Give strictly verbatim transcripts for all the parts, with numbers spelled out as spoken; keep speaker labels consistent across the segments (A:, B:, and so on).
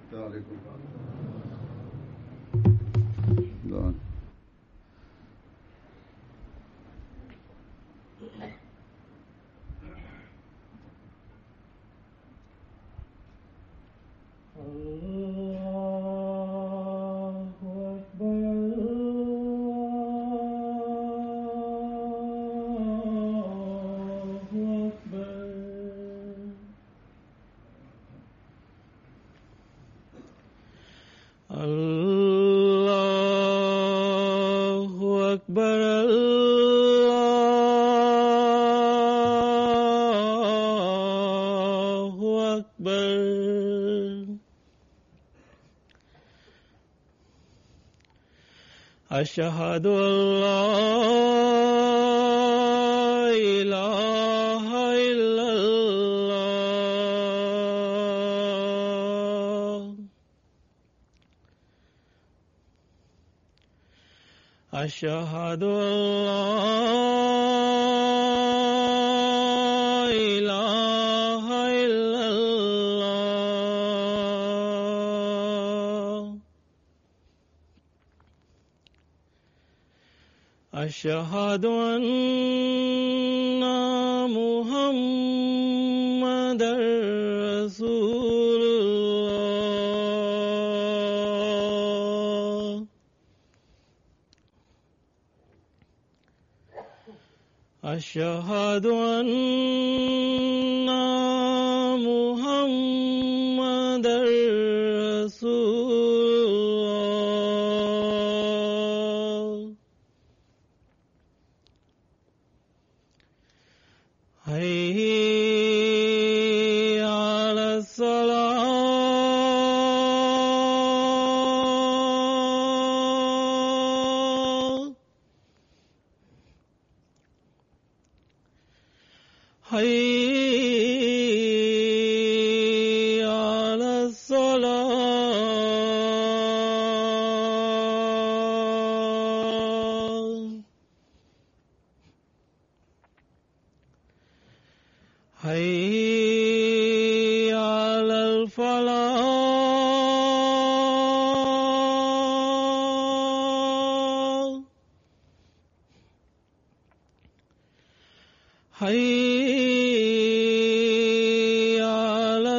A: أشهد أن لا إله إلا الله أشهد أن لا إله إلا الله أشهد أن محمدا رسول الله أشهد أن محمدا رسول الله حي على الصلاة حي على الصلاة حي على الفلاح حي على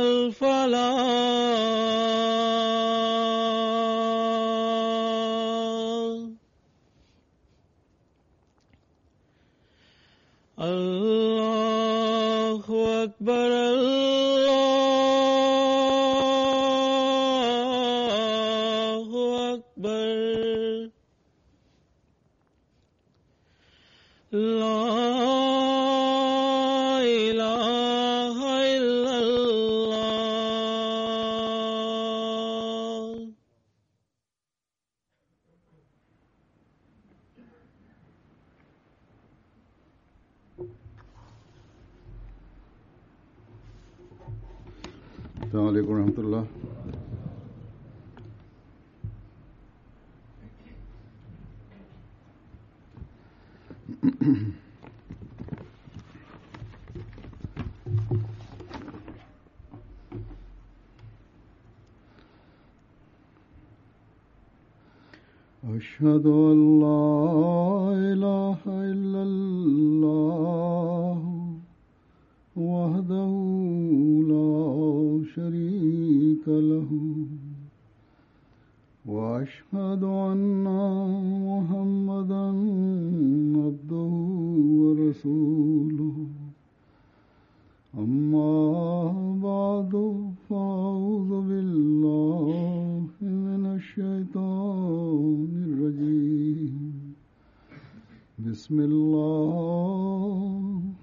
A: الفلاح الله أكبر الله أكبر لا إله إلا الله
B: السلام عليكم ورحمة الله. أشهد أن لا إله إلا الله وحده لا شريك له وأشهد أن محمدا عبده ورسوله أما بعد فأعوذ بالله من الشيطان الرجيم بسم الله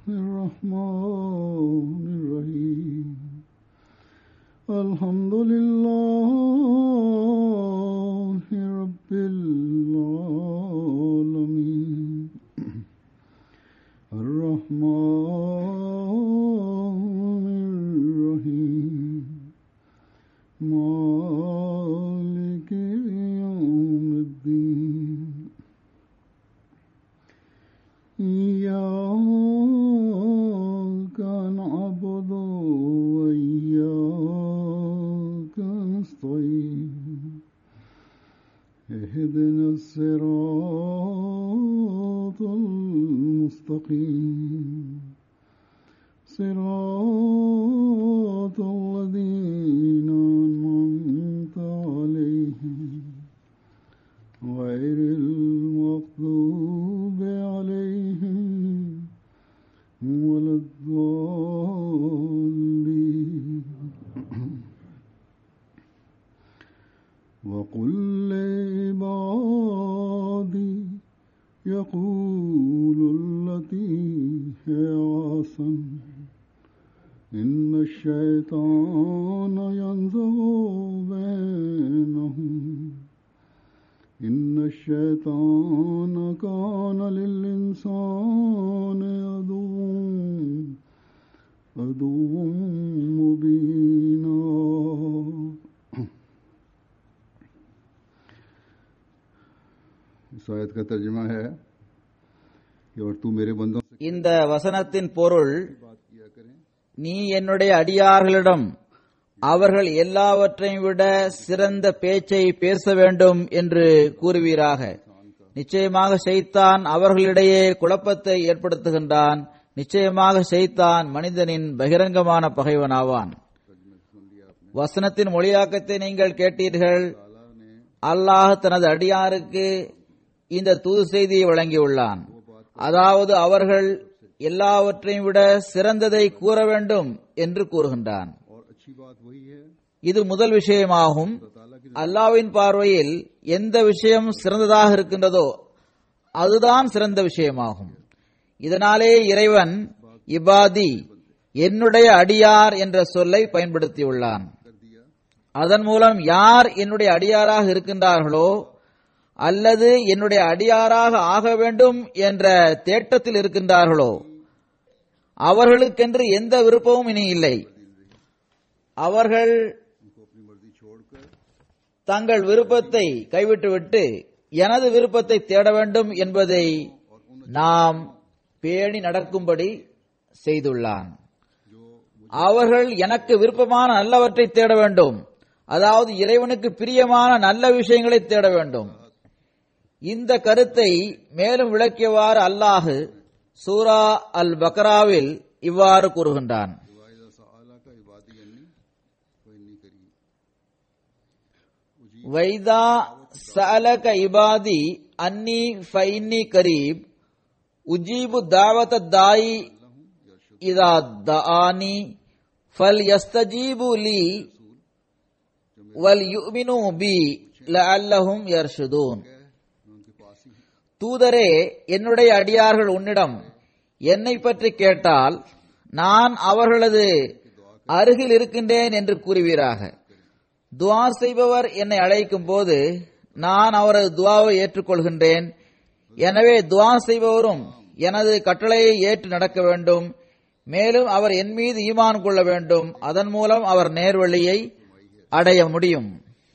B: الرحمن الرحيم الحمد لله رب العالمين الرحمن الرحيم مالك يوم الدين إياك نعبد وإياك نستعين اهدنا الصراط المستقيم صراط الذين أنعمت عليهم غير المغضوب عليهم ولا الضالين وقل لعبادي يقولوا التي هي أحسن إن الشيطان ينزغ بينهم إن الشيطان كان للإنسان عدوا عدوا مبينا. इस आयत का तर्जुमा है कि और तू मेरे बंदों से
C: இந்த வசனத்தின் பொருள்,
B: बात किया करें
C: நீ என்னுடைய அடியார்களிடம் அவர்கள் எல்லாவற்றையும் விட சிறந்த பேச்சை பேச வேண்டும் என்று கூறுவீராக. நிச்சயமாக ஷைத்தான் அவர்களிடையே குழப்பத்தை ஏற்படுத்துகின்றான். நிச்சயமாக ஷைத்தான் மனிதனின் பகிரங்கமான பகைவனாவான். வசனத்தின் மொழியாக்கத்தை நீங்கள் கேட்டீர்கள். அல்லாஹ் தனது அடியாருக்கு இந்த தூது செய்தியை வழங்கியுள்ளான். அதாவது அவர்கள் எல்லாவற்றையும் விட சிறந்ததை கூற வேண்டும் என்று கூறுகின்றான். இது முதல் விஷயமாகும். அல்லாஹ்வின் பார்வையில் எந்த விஷயம் சிறந்ததாக இருக்கின்றதோ அதுதான் சிறந்த விஷயமாகும். இதனாலே இறைவன் இபாதி, என்னுடைய அடியார் என்ற சொல்லை பயன்படுத்தியுள்ளான். அதன் மூலம் யார் என்னுடைய அடியாராக இருக்கின்றார்களோ அல்லது என்னுடைய அடியாராக ஆக வேண்டும் என்ற தேட்டத்தில் இருக்கின்றார்களோ அவர்களுக்கென்று எந்த விருப்பமும் இனி இல்லை. அவர்கள் தங்கள் விருப்பத்தை கைவிட்டுவிட்டு எனது விருப்பத்தை தேட வேண்டும் என்பதை நாம் பேணி நடக்கும்படி செய்துள்ளான். அவர்கள் எனக்கு விருப்பமான நல்லவற்றை தேட வேண்டும், அதாவது இறைவனுக்கு பிரியமான நல்ல விஷயங்களை தேட வேண்டும். இந்த கருத்தை மேலும் விளக்கியவாறு அல்லாஹ் சூரா அல் பக்ராவில் இவ்வாறு கூறுகின்றான். வைதா சஅலக இபாதி அன்னி ஃபைன்னி கரீப் உஜீபு தாவத தாயி இதா தஆனி ஃபல் யஸ்தஜீபு லி வல் யுமினு பி லஅல்லஹும் யர்ஷுதூன். தூதரே, என்னுடைய அடியார்கள் உன்னிடம் என்னை பற்றி கேட்டால் நான் அவர்களது அருகில் இருக்கின்றேன் என்று கூறுவீராக. துஆ செய்பவர் என்னை அழைக்கும் போது நான் அவரது துஆவை ஏற்றுக்கொள்கின்றேன். எனவே துஆ செய்பவரும் எனது கட்டளையை ஏற்று நடக்க வேண்டும். மேலும் அவர் என் மீது ஈமான் கொள்ள வேண்டும். அதன் மூலம் அவர் நேர்வழியை அடைய முடியும்.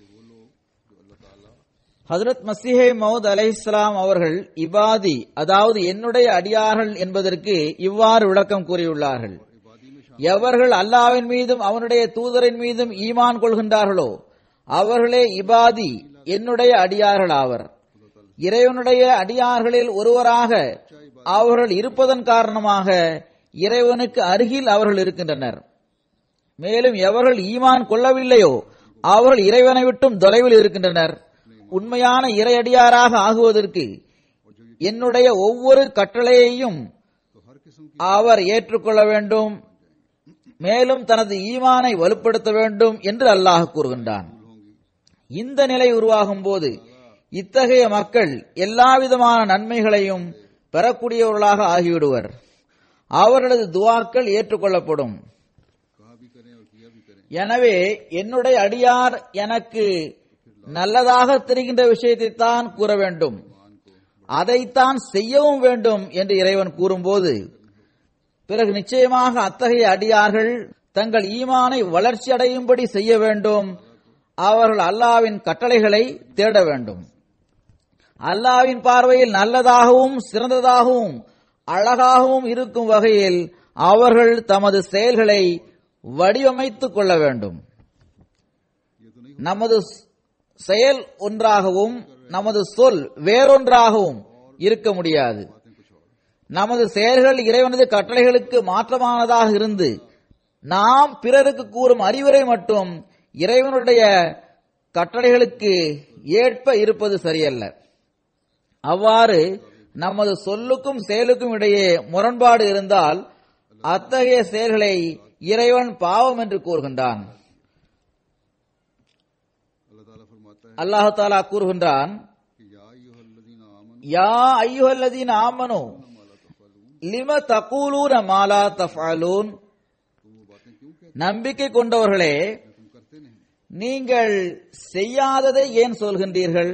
C: ஹஜ்ரத் மஸீஹே மவ்ஊத் அலைஹிஸ்ஸலாம் அவர்கள் இபாதி, அதாவது என்னுடைய அடியார்கள் என்பதற்கு இவ்வாறு விளக்கம் கூறியுள்ளார்கள். எவர்கள் அல்லாஹ்வின் மீதும் அவனுடைய தூதரின் மீதும் ஈமான் கொள்கின்றார்களோ அவர்களே இபாதி, என்னுடைய அடியார்கள் ஆவர். இறைவனுடைய அடியார்களில் ஒருவராக அவர்கள் இருப்பதன் காரணமாக இறைவனுக்கு அருகில் அவர்கள் இருக்கின்றனர். மேலும் எவர்கள் ஈமான் கொள்ளவில்லையோ அவர்கள் இறைவனை விட்டும் தொலைவில் இருக்கின்றனர். உண்மையான இறையடியாராக ஆகுவதற்கு என்னுடைய ஒவ்வொரு கட்டளையையும் அவர் ஏற்றுக்கொள்ள வேண்டும். மேலும் தனது ஈமானை வலுப்படுத்த வேண்டும் என்று அல்லாஹ் கூறுகின்றான். இந்த நிலை உருவாகும் போது இத்தகைய மக்கள் எல்லாவிதமான நன்மைகளையும் பெறக்கூடியவர்களாக ஆகிவிடுவர். அவர்களது துஆக்கள் ஏற்றுக்கொள்ளப்படும். எனவே என்னுடைய அடியார் எனக்கு நல்லதாக தெரிகின்ற விஷயத்தை தான் கூற வேண்டும், அதைத்தான் செய்யவும் வேண்டும் என்று இறைவன் கூறும்போது பிறகு நிச்சயமாக அத்தகைய அடியார்கள் தங்கள் ஈமானை வளர்ச்சி அடையும்படி செய்ய வேண்டும். அவர்கள் அல்லாஹ்வின் கட்டளைகளை தேட வேண்டும். அல்லாஹ்வின் பார்வையில் நல்லதாகவும் சிறந்ததாகவும் அழகாகவும் இருக்கும் வகையில் அவர்கள் தமது செயல்களை வடிவமைத்துக் கொள்ள வேண்டும். நமது செயல் ஒன்றாகவும் நமது சொல் வேறொன்றாகவும் இருக்க முடியாது. நமது செயல்கள் இறைவனது கட்டளைகளுக்கு மாற்றமானதாக இருந்து நாம் பிறருக்கு கூறும் அறிவுரை மட்டும் இறைவனுடைய கட்டளைகளுக்கு ஏற்ப இருப்பது சரியல்ல. அவ்வாறு நமது சொல்லுக்கும் செயலுக்கும் இடையே முரண்பாடு இருந்தால் அத்தகைய செயல்களை இறைவன் பாவம் என்று கூறுகின்றான். அல்லாஹு தாலா கூறுகின்றான், யா அய்யுஹல்லதீன ஆமனு லிம தகூலூன மா லா தஃஅலூன், நம்பிக்கை கொண்டவர்களே நீங்கள் செய்யாததை ஏன் சொல்கின்றீர்கள்?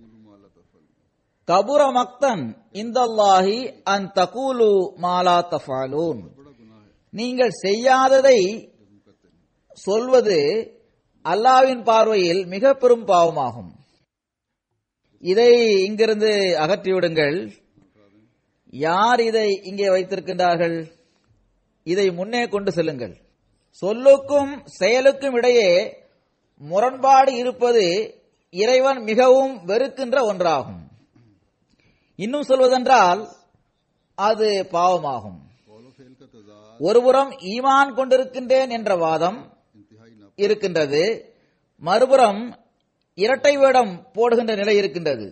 C: கபுர மக்தன் இந்தல்லாஹி அன் தகூலு மா லா தஃஅலூன், நீங்கள் செய்யாததை சொல்வது அல்லாஹ்வின் பார்வையில் மிக பெரும் பாவமாகும். இதை இங்கிருந்து அகற்றிவிடுங்கள். யார் இதை இங்கே வைத்திருக்கின்றார்கள்? இதை முன்னே கொண்டு செல்லுங்கள். சொல்லுக்கும் செயலுக்கும் இடையே முரண்பாடு இருப்பது இறைவன் மிகவும் வெறுக்கின்ற ஒன்றாகும். இன்னும் சொல்வதென்றால் அது பாவமாகும். ஒருபுறம் ஈமான் கொண்டிருக்கின்றேன் என்ற வாதம் இருக்கின்றது, மறுபுறம் இரட்டை வேடம் போடுகின்ற நிலை இருக்கின்றது.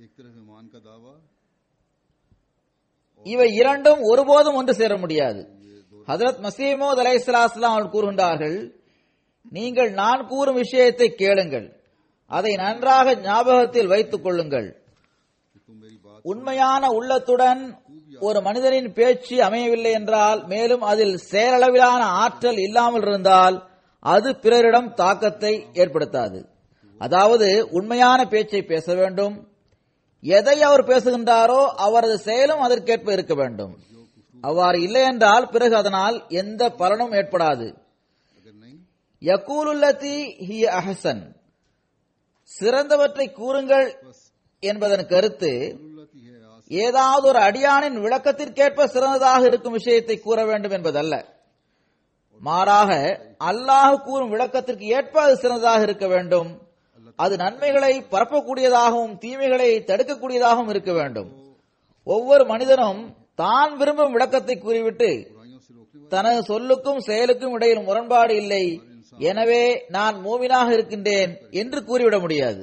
C: இவை இரண்டும் ஒருபோதும் ஒன்று சேர முடியாது. ஹஜ்ரத் மஸீஹ் மவ்ஊத் அலைஹிஸ்ஸலாம் அவர்கள் கூறுகின்றார்கள், நீங்கள் நான் கூறும் விஷயத்தை கேளுங்கள், அதை நன்றாக ஞாபகத்தில் வைத்துக் கொள்ளுங்கள். உண்மையான உள்ளத்துடன் ஒரு மனிதனின் பேச்சு அமையவில்லை என்றால், மேலும் அதில் செயலளவிலான ஆற்றல் இல்லாமல் இருந்தால் அது பிறரிடம் தாக்கத்தை ஏற்படுத்தாது. அதாவது உண்மையான பேச்சை பேச வேண்டும். எதை அவர் பேசுகின்றாரோ அவரது செயலும் அதற்கேற்ப இருக்க வேண்டும். அவ்வாறு இல்லை என்றால் பிறகு அதனால் எந்த பலனும் ஏற்படாது. யகூலுல்லதி ஹிய அஹ்சன், சிறந்தவற்றை கூறுங்கள் என்பதன் கருத்து ஏதாவது ஒரு அடியானின் விளக்கத்திற்கேற்ப சிறந்ததாக இருக்கும் விஷயத்தை கூற வேண்டும் என்பதல்ல. மாறாக அல்லாஹ் கூறும் விளக்கத்திற்கு ஏற்ப அது சிறந்ததாக இருக்க வேண்டும். அது நன்மைகளை பரப்பக்கூடியதாகவும் தீமைகளை தடுக்கக்கூடியதாகவும் இருக்க வேண்டும். ஒவ்வொரு மனிதனும் தான் விரும்பும் விளக்கத்தை கூறிவிட்டு தனது சொல்லுக்கும் செயலுக்கும் இடையில் முரண்பாடு இல்லை, எனவே நான் மூமினாக இருக்கின்றேன் என்று கூறிவிட முடியாது.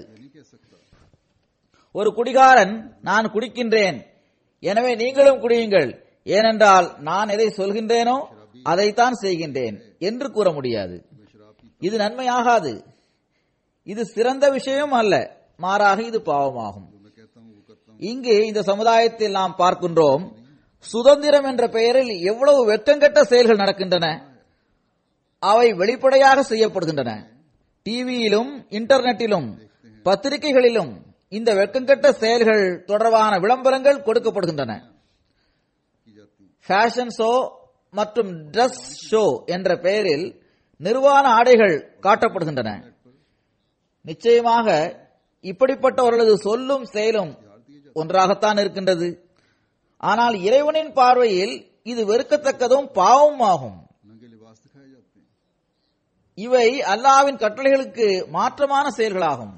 C: ஒரு குடிகாரன் நான் குடிக்கின்றேன், எனவே நீங்களும் குடியுங்கள், ஏனென்றால் நான் எதை சொல்கின்றேனோ அதைத்தான் செய்கின்றேன் என்று கூற முடியாது. இது நன்மையாகாது. இது சிறந்த விஷயம் அல்ல, மாறாக இது பாவமாகும். இங்கு இந்த சமுதாயத்தில் நாம் பார்க்கின்றோம், சுதந்திரம் என்ற பெயரில் எவ்வளவு வெட்கங்கெட்ட செயல்கள் நடக்கின்றன. அவை வெளிப்படையாக செய்யப்படுகின்றன. டிவியிலும் இன்டர்நெட்டிலும் பத்திரிகைகளிலும் இந்த வெட்கங்கெட்ட செயல்கள் தொடர்பான விளம்பரங்கள் கொடுக்கப்படுகின்றன. ஃபேஷன் ஷோ மற்றும் டிரஸ் ஷோ என்ற பெயரில் நிர்வாண ஆடைகள் காட்டப்படுகின்றன. நிச்சயமாக இப்படிப்பட்டவர்களது சொல்லும் செயலும் ஒன்றாகத்தான் இருக்கின்றது. ஆனால் இறைவனின் பார்வையில் இது வெறுக்கத்தக்கதும் பாவமும் ஆகும். இவை அல்லாஹ்வின் கட்டளைகளுக்கு மாற்றமான செயல்களாகும்.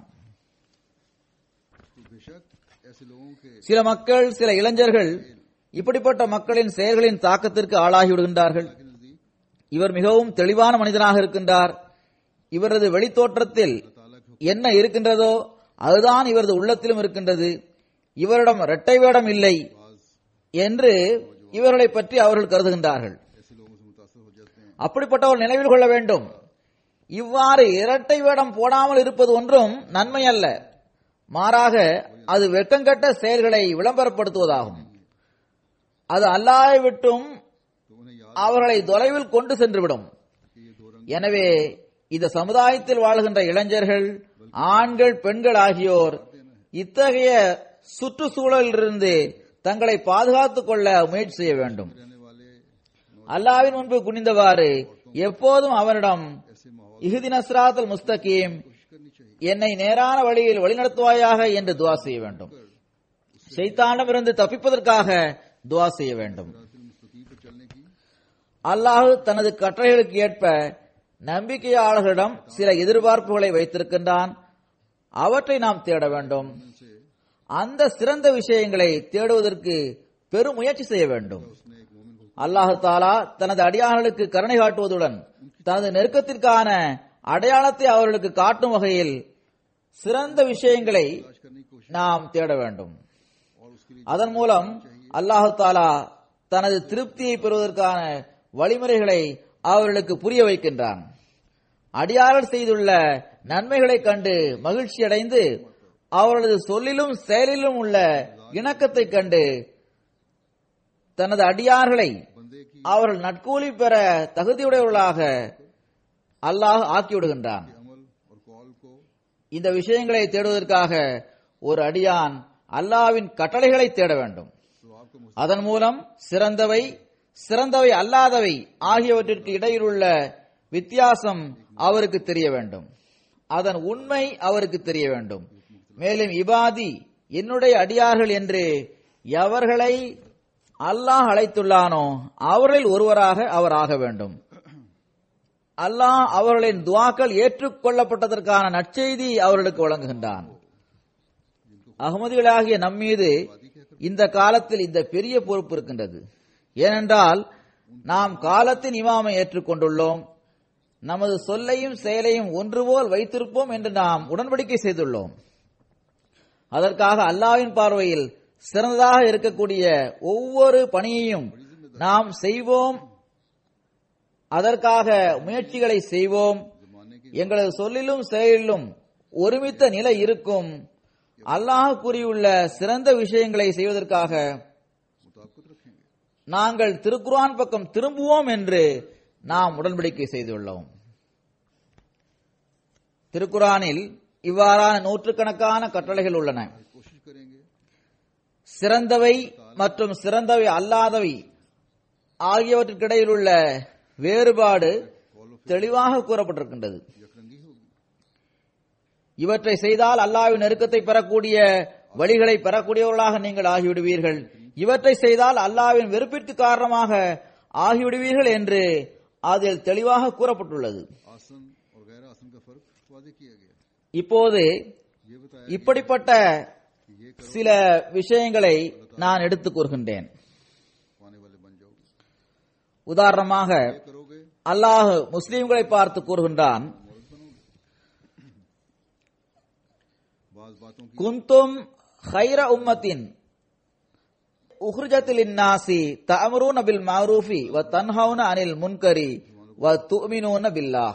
C: சில மக்கள், சில இளைஞர்கள் இப்படிப்பட்ட மக்களின் செயல்களின் தாக்கத்திற்கு ஆளாகிவிடுகின்றார்கள். இவர் மிகவும் தெளிவான மனிதனாக இருக்கின்றார், இவரது வெளித்தோற்றத்தில் என்ன இருக்கின்றதோ அதுதான் இவரது உள்ளத்திலும் இருக்கின்றது, இவரிடம் இரட்டை வேடம் இல்லை என்று இவர்களை பற்றி அவர்கள் கருதுகின்றார்கள். அப்படிப்பட்டவர் நினைவில் கொள்ள வேண்டும், இவ்வாறு இரட்டை வேடம் போடாமல் இருப்பது ஒன்றும் நன்மை அல்ல, மாறாக அது வெட்கங்கெட்ட செயல்களை விளம்பரப்படுத்துவதாகும். அது அல்லாஹ்வை விட்டும் அவர்களை தொலைவில் கொண்டு சென்றுவிடும். எனவே இந்த சமுதாயத்தில் வாழ்கின்ற இளைஞர்கள், ஆண்கள், பெண்கள் ஆகியோர் இத்தகைய சுற்றுச்சூழலிலிருந்து தங்களை பாதுகாத்துக் கொள்ள முயற்சி செய்ய வேண்டும். அல்லாஹ்வின் முன்பு குனிந்தவாறு எப்போதும் அவரிடம் இஹ்தின ஸிராத்தல் முஸ்தகீம், என்னை நேரான வழியில் வழிநடத்துவாயாக என்று துஆ செய்ய வேண்டும். ஷைத்தானிடமிருந்து தப்பிப்பதற்காக துஆ செய்ய வேண்டும். அல்லாஹ் தனது கட்டளைகளுக்கு ஏற்ப நம்பிக்கையாளர்களிடம் சில எதிர்பார்ப்புகளை வைத்திருக்கின்றான். அவற்றை நாம் தேட வேண்டும். அந்த சிறந்த விஷயங்களை தேடுவதற்கு பெரும் முயற்சி செய்ய வேண்டும். அல்லாஹு தாலா தனது அடியார்களுக்கு கருணை காட்டுவதுடன் தனது நெருக்கத்திற்கான அடையாளத்தை அவர்களுக்கு காட்டும் வகையில் சிறந்த விஷயங்களை நாம் தேட வேண்டும். அதன் மூலம் அல்லாஹு தாலா தனது திருப்தியை பெறுவதற்கான வழிமுறைகளை அவர்களுக்கு புரிய வைக்கின்றான். அடியார்கள் செய்துள்ள நன்மைகளை கண்டு மகிழ்ச்சி அடைந்து அவர்களது சொல்லிலும் செயலிலும் உள்ள இணக்கத்தை கண்டு தனது அடியார்களை அவர்கள் நட்கூலி பெற தகுதியுடையவர்களாக அல்லாஹ் ஆக்கிவிடுகின்றான். இந்த விஷயங்களை தேடுவதற்காக ஒரு அடியான் அல்லாஹ்வின் கட்டளைகளை தேட வேண்டும். அதன் மூலம் சிறந்தவை சிறந்தவை அல்லாதவை ஆகியவற்றிற்கு இடையில் உள்ள வித்தியாசம் அவருக்கு தெரிய வேண்டும். அதன் உண்மை அவருக்கு தெரிய வேண்டும். மேலும் இபாதி என்னுடைய அடியார்கள் என்று எவர்களை அல்லாஹ் அழைத்துள்ளானோ அவர்களில் ஒருவராக அவர் ஆக வேண்டும். அல்லாஹ் அவர்களின் துஆக்கள் ஏற்றுக்கொள்ளப்பட்டதற்கான நற்செய்தி அவர்களுக்கு வழங்குகின்றான். அகமதிகளாகிய நம்மீது இந்த காலத்தில் இந்த பெரிய பொறுப்பு இருக்கின்றது. ஏனென்றால் நாம் காலத்தின் இமாமை ஏற்றுக்கொண்டுள்ளோம். நமது சொல்லையும் செயலையும் ஒன்றுபோல் வைத்திருப்போம் என்று நாம் உடன்படிக்கை செய்துள்ளோம். அதற்காக அல்லாஹ்வின் பார்வையில் சிறந்ததாக இருக்கக்கூடிய ஒவ்வொரு பணியையும் நாம் செய்வோம். அதற்காக முயற்சிகளை செய்வோம். எங்களது சொல்லிலும் செயலிலும் ஒருமித்த நிலை இருக்கும். அல்லாஹ் கூறியுள்ள சிறந்த விஷயங்களை செய்வதற்காக நாங்கள் திருக்குர்ஆன் பக்கம் திரும்புவோம் என்று நாம் உடன்படிக்கை செய்துள்ளோம். திருக்குர்ஆனில் இவ்வாறான நூற்றுக்கணக்கான கட்டளைகள் உள்ளன. சிறந்தவை மற்றும் சிறந்தவை அல்லாதவை ஆகியவற்றிற்கிடையில் உள்ள வேறுபாடு தெளிவாக கூறப்பட்டிருக்கின்றது. இவற்றை செய்தால் அல்லாஹ்வின் நெருக்கத்தை பெறக்கூடிய வழிகளை பெறக்கூடியவர்களாக நீங்கள் ஆகிவிடுவீர்கள். இவற்றை செய்தால் அல்லாஹ்வின் வெறுப்பிற்கு காரணமாக ஆகிவிடுவீர்கள் என்று அதில் தெளிவாக கூறப்பட்டுள்ளது. இப்போது இப்படிப்பட்ட சில விஷயங்களை நான் எடுத்துக் கூறுகின்றேன். உதாரணமாக அல்லாஹ் முஸ்லிம்களை பார்த்து கூறுகின்றான், குந்தும் ஹைர உம்மத்தின் உஹ்ரிஜத் லின்னாசி தஅமுரூன பில் மஅரூஃபி வ தன்ஹவுன அனில் முன்கரி வ துஅமினூன பில்லாஹ்.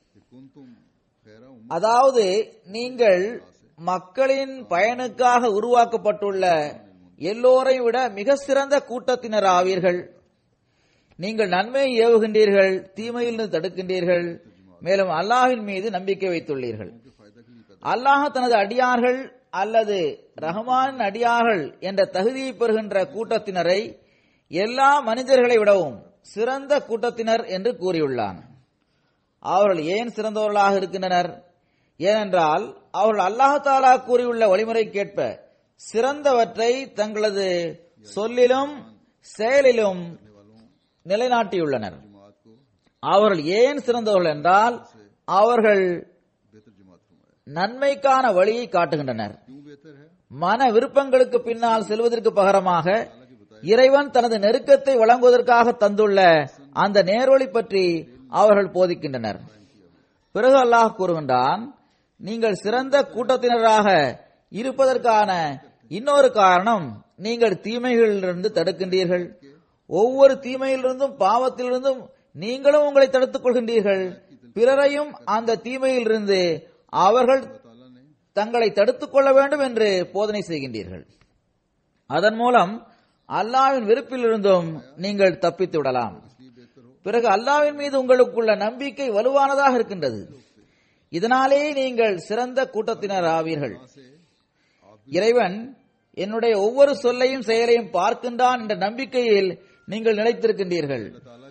C: அதாவது நீங்கள் மக்களின் பயனுக்காக உருவாக்கப்பட்டுள்ள எல்லோரையும் விட மிக சிறந்த கூட்டத்தினர் ஆவீர்கள். நீங்கள் நன்மையை ஏவுகின்றீர்கள், தீமையிலிருந்து தடுக்கின்றீர்கள். மேலும் அல்லாஹ்வின் மீது நம்பிக்கை வைத்துள்ளீர்கள். அல்லாஹ் தனது அடியார்கள் அல்லது ரஹ்மான் அடியார்கள் என்ற தகுதியை பெறுகின்ற கூட்டத்தினரை எல்லா மனிதர்களை விடவும் சிறந்த கூட்டத்தினர் என்று கூறியுள்ளான். அவர்கள் ஏன் சிறந்தவர்களாக இருக்கின்றனர்? ஏனென்றால் அவர்கள் அல்லாஹ் தஆலா கூறியுள்ள வழிமுறைக்கேற்ப சிறந்தவற்றை தங்களது சொல்லிலும் செயலிலும் நிலைநாட்டியுள்ளனர். அவர்கள் ஏன் சிறந்தவர்கள் என்றால் அவர்கள் நன்மைக்கான வழியை காட்டுகின்றனர். மன விருப்பங்களுக்கு பின்னால் செல்வதற்கு பகரமாக இறைவன் தனது நெருக்கத்தை வழங்குவதற்காக தந்துள்ள அந்த நேர்வழி பற்றி அவர்கள் போதிக்கின்றனர். பிறகு அல்லாஹ் கூறுகின்றான், நீங்கள் சிறந்த கூட்டத்தினராக இருப்பதற்கான இன்னொரு காரணம் நீங்கள் தீமைகளிலிருந்து தடுக்கின்றீர்கள். ஒவ்வொரு தீமையிலிருந்தும் பாவத்திலிருந்தும் நீங்களும் உங்களை தடுத்துக் கொள்கின்றீர்கள். பிறரையும் அந்த தீமையிலிருந்து அவர்கள் தங்களை தடுத்துக் கொள்ள வேண்டும் என்று போதனை செய்கின்றீர்கள். அதன் மூலம் அல்லாஹ்வின் வெறுப்பிலிருந்தும் நீங்கள் தப்பித்து விடலாம். பிறகு அல்லாஹ்வின் மீது உங்களுக்குள்ள நம்பிக்கை வலுவானதாக இருக்கின்றது. இதனாலே நீங்கள் சிறந்த கூட்டத்தினர் ஆவீர்கள். இறைவன் என்னுடைய ஒவ்வொரு சொல்லையும் செயலையும் பார்க்கின்றான் என்ற நம்பிக்கையில் நீங்கள் நிலைத்திருக்கின்றீர்கள்.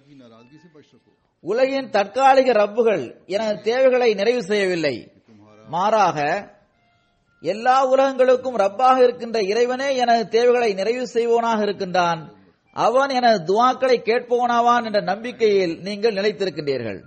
C: உலகின் தற்காலிக ரப்புகள் எனது தேவைகளை நிறைவு செய்யவில்லை. மாறாக எல்லா உலகங்களுக்கும் ரப்பாக இருக்கின்ற இறைவனே எனது தேவைகளை நிறைவு செய்வோனாக இருக்கின்றான். அவன் எனது துஆக்களை கேட்பவனாவான் என்ற நம்பிக்கையில் நீங்கள் நிலைத்திருக்கின்றீர்கள்.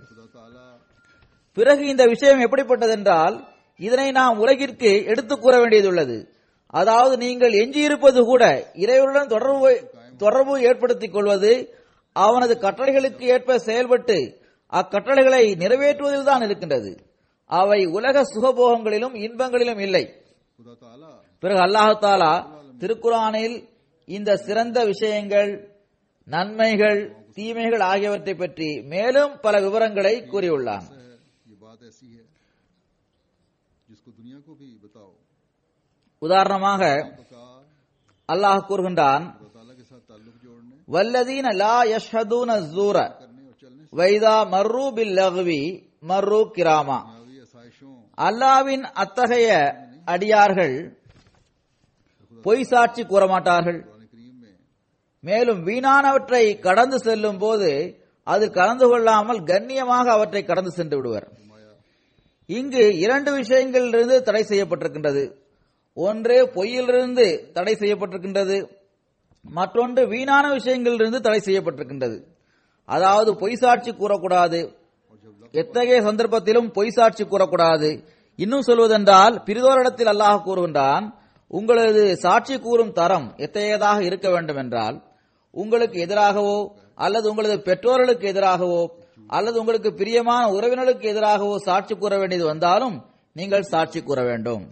C: பிறகு இந்த விஷயம் எப்படிப்பட்டதென்றால் இதனை நாம் உலகிற்கு எடுத்துக் கூற வேண்டியதுள்ளது. அதாவது நீங்கள் எஞ்சியிருப்பது கூட இறைவனுடன் தொடர்பு தொடர்பு ஏற்படுத்திக் கொள்வது, அவனது கட்டளைகளுக்கு ஏற்ப செயல்பட்டு அக்கட்டளைகளை நிறைவேற்றுவதில் தான் இருக்கின்றது. அவை உலக சுகபோகங்களிலும் இன்பங்களிலும் இல்லை.
B: खुदा ताला
C: பிறகு அல்லாஹ் தாலா திருக்குர்ஆனில் இந்த சிறந்த விஷயங்கள், நன்மைகள், தீமைகள் ஆகியவற்றை பற்றி மேலும் பல விவரங்களை கூறியுள்ளான்.
B: है, ये बात ऐसी है जिसको दुनिया को भी बताओ।
C: உதாரணமாக
B: तो कहा
C: அல்லாஹ் கூறுகின்றான்,
B: खुदा ताला के साथ ताल्लुक जोड़ने
C: வல்லதீன லா யஷ்ஹதூன ஸூர
B: करने और चलने से
C: வைதா மர்ரு பில் லக்வி மர்ரு கிராமா.
B: दुनियावी आसाइशों
C: அல்லாஹ்வின் அத்தகைய அடியார்கள் பொய் சாட்சி கூற மாட்டார்கள்.
B: कुरान करीम में
C: மேலும் வீணானவற்றை கடந்து செல்லும் போது அதில் கலந்து கொள்ளாமல் கண்ணியமாக அவற்றை கடந்து சென்று விடுவர். இங்கு இரண்டு விஷயங்களிலிருந்து தடை செய்யப்பட்டிருக்கின்றது. ஒன்று பொய்யிலிருந்து தடை செய்யப்பட்டிருக்கின்றது, மற்றொன்று வீணான விஷயங்களிலிருந்து தடை செய்யப்பட்டிருக்கின்றது. அதாவது பொய் சாட்சி கூறக்கூடாது, எத்தகைய சந்தர்ப்பத்திலும் பொய் சாட்சி கூறக்கூடாது. இன்னும் சொல்வதென்றால் பிரிதோரிடத்தில் அல்லாஹ் கூறுகின்றான், உங்களது சாட்சி கூறும் தரம் எத்தகையதாக இருக்க வேண்டும் என்றால், உங்களுக்கு எதிராகவோ அல்லது உங்களது பெற்றோர்களுக்கு எதிராகவோ அல்லது உங்களுக்கு பிரியமான உறவினர்களுக்கு எதிராகவோ சாட்சி கூற வேண்டியது வந்தாலும் நீங்கள் சாட்சி கூற வேண்டும்.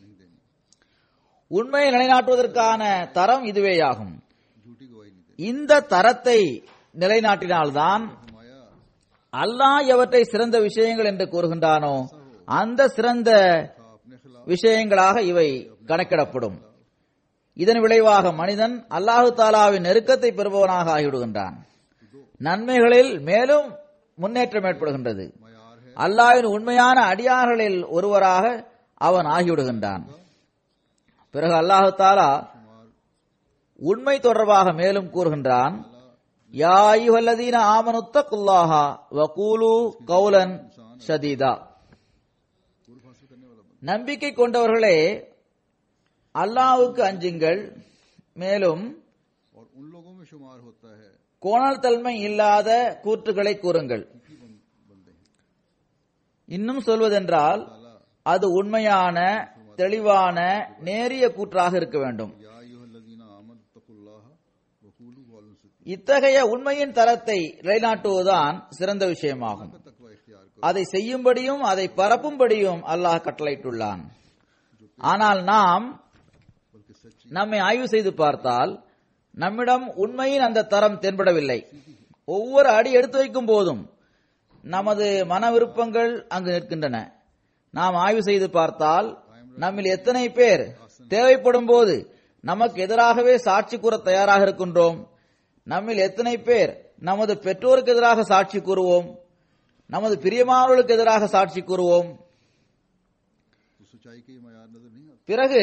C: உண்மையை நிலைநாட்டுவதற்கான தரம் இதுவேயாகும்.
B: झूठी गवाही नहीं
C: இந்த தரத்தை நிலைநாட்டினால்தான்
B: फरमाया
C: அல்லாஹ் எவற்றை சிறந்த விஷயங்கள் என்று கூறுகின்றானோ அந்த சிறந்த
B: था अपने खिलाफ
C: விஷயங்களாக இவை கணக்கிடப்படும். இதன் விளைவாக மனிதன் அல்லாஹு தாலாவின் நெருக்கத்தை பெறுபவனாக ஆகிவிடுகின்றான். நன்மைகளில் மேலும் முன்னேற்றம் ஏற்படுகின்றது.
B: मयार है
C: அல்லாஹ்வின் உண்மையான அடியார்களில் ஒருவராக அவன் ஆகிவிடுகின்றான். பிறகு அல்லாஹு தாலா உண்மை தொடர்பாக மேலும் கூறுகின்றான், யா அய்யுஹல்லதீன ஆமனுத்தகுல்லாஹ வகூலு கௌலன் ஷதீதா.
B: पूर्व हासिल करने वाला बंदा
C: நம்பிக்கை கொண்டவர்களே, அல்லாஹ்வுக்கு அஞ்சுங்கள், மேலும்
B: और उन लोगों में शुमार होता है
C: கோணல் தன்மை இல்லாத கூற்றுகளை கூறுங்கள்.
B: की बन- बंदे हैं।
C: இன்னும் சொல்வதென்றால் அது உண்மையான தெளிவான நேரிய கூற்றாக இருக்க வேண்டும்.
B: या अय्युहल्लज़ीना आमनु तकुल्लाह वक़ूलू कौलन सदीदा।
C: இத்தகைய உண்மையின் தரத்தை நிலைநாட்டுவதுதான் சிறந்த விஷயமாகும்.
B: तकवा इख्तियार करो
C: அதை செய்யும்படியும் அதை பரப்பும்படியும் அல்லாஹ் கட்டளையிட்டுள்ளான். ஆனால் நாம்
B: बल्कि सच्ची
C: நம்மை ஆய்வு செய்து பார்த்தால் நம்மிடம் உண்மையின் அந்த தரம் தென்படவில்லை. ஒவ்வொரு அடி எடுத்து வைக்கும் போதும் நமது மன விருப்பங்கள் அங்கு நிற்கின்றன. நாம் ஆய்வு செய்து பார்த்தால் நம்மில் எத்தனை பேர் தேவைப்படும் போது நமக்கு எதிராகவே சாட்சி கூற தயாராக இருக்கின்றோம். நம்மில் எத்தனை பேர் நமது பெற்றோருக்கு எதிராக சாட்சி கூறுவோம், நமது பிரியமானவர்களுக்கு எதிராக சாட்சி கூறுவோம்.
B: तो सच्चाई के ये मयार नजर नहीं आते।
C: பிறகு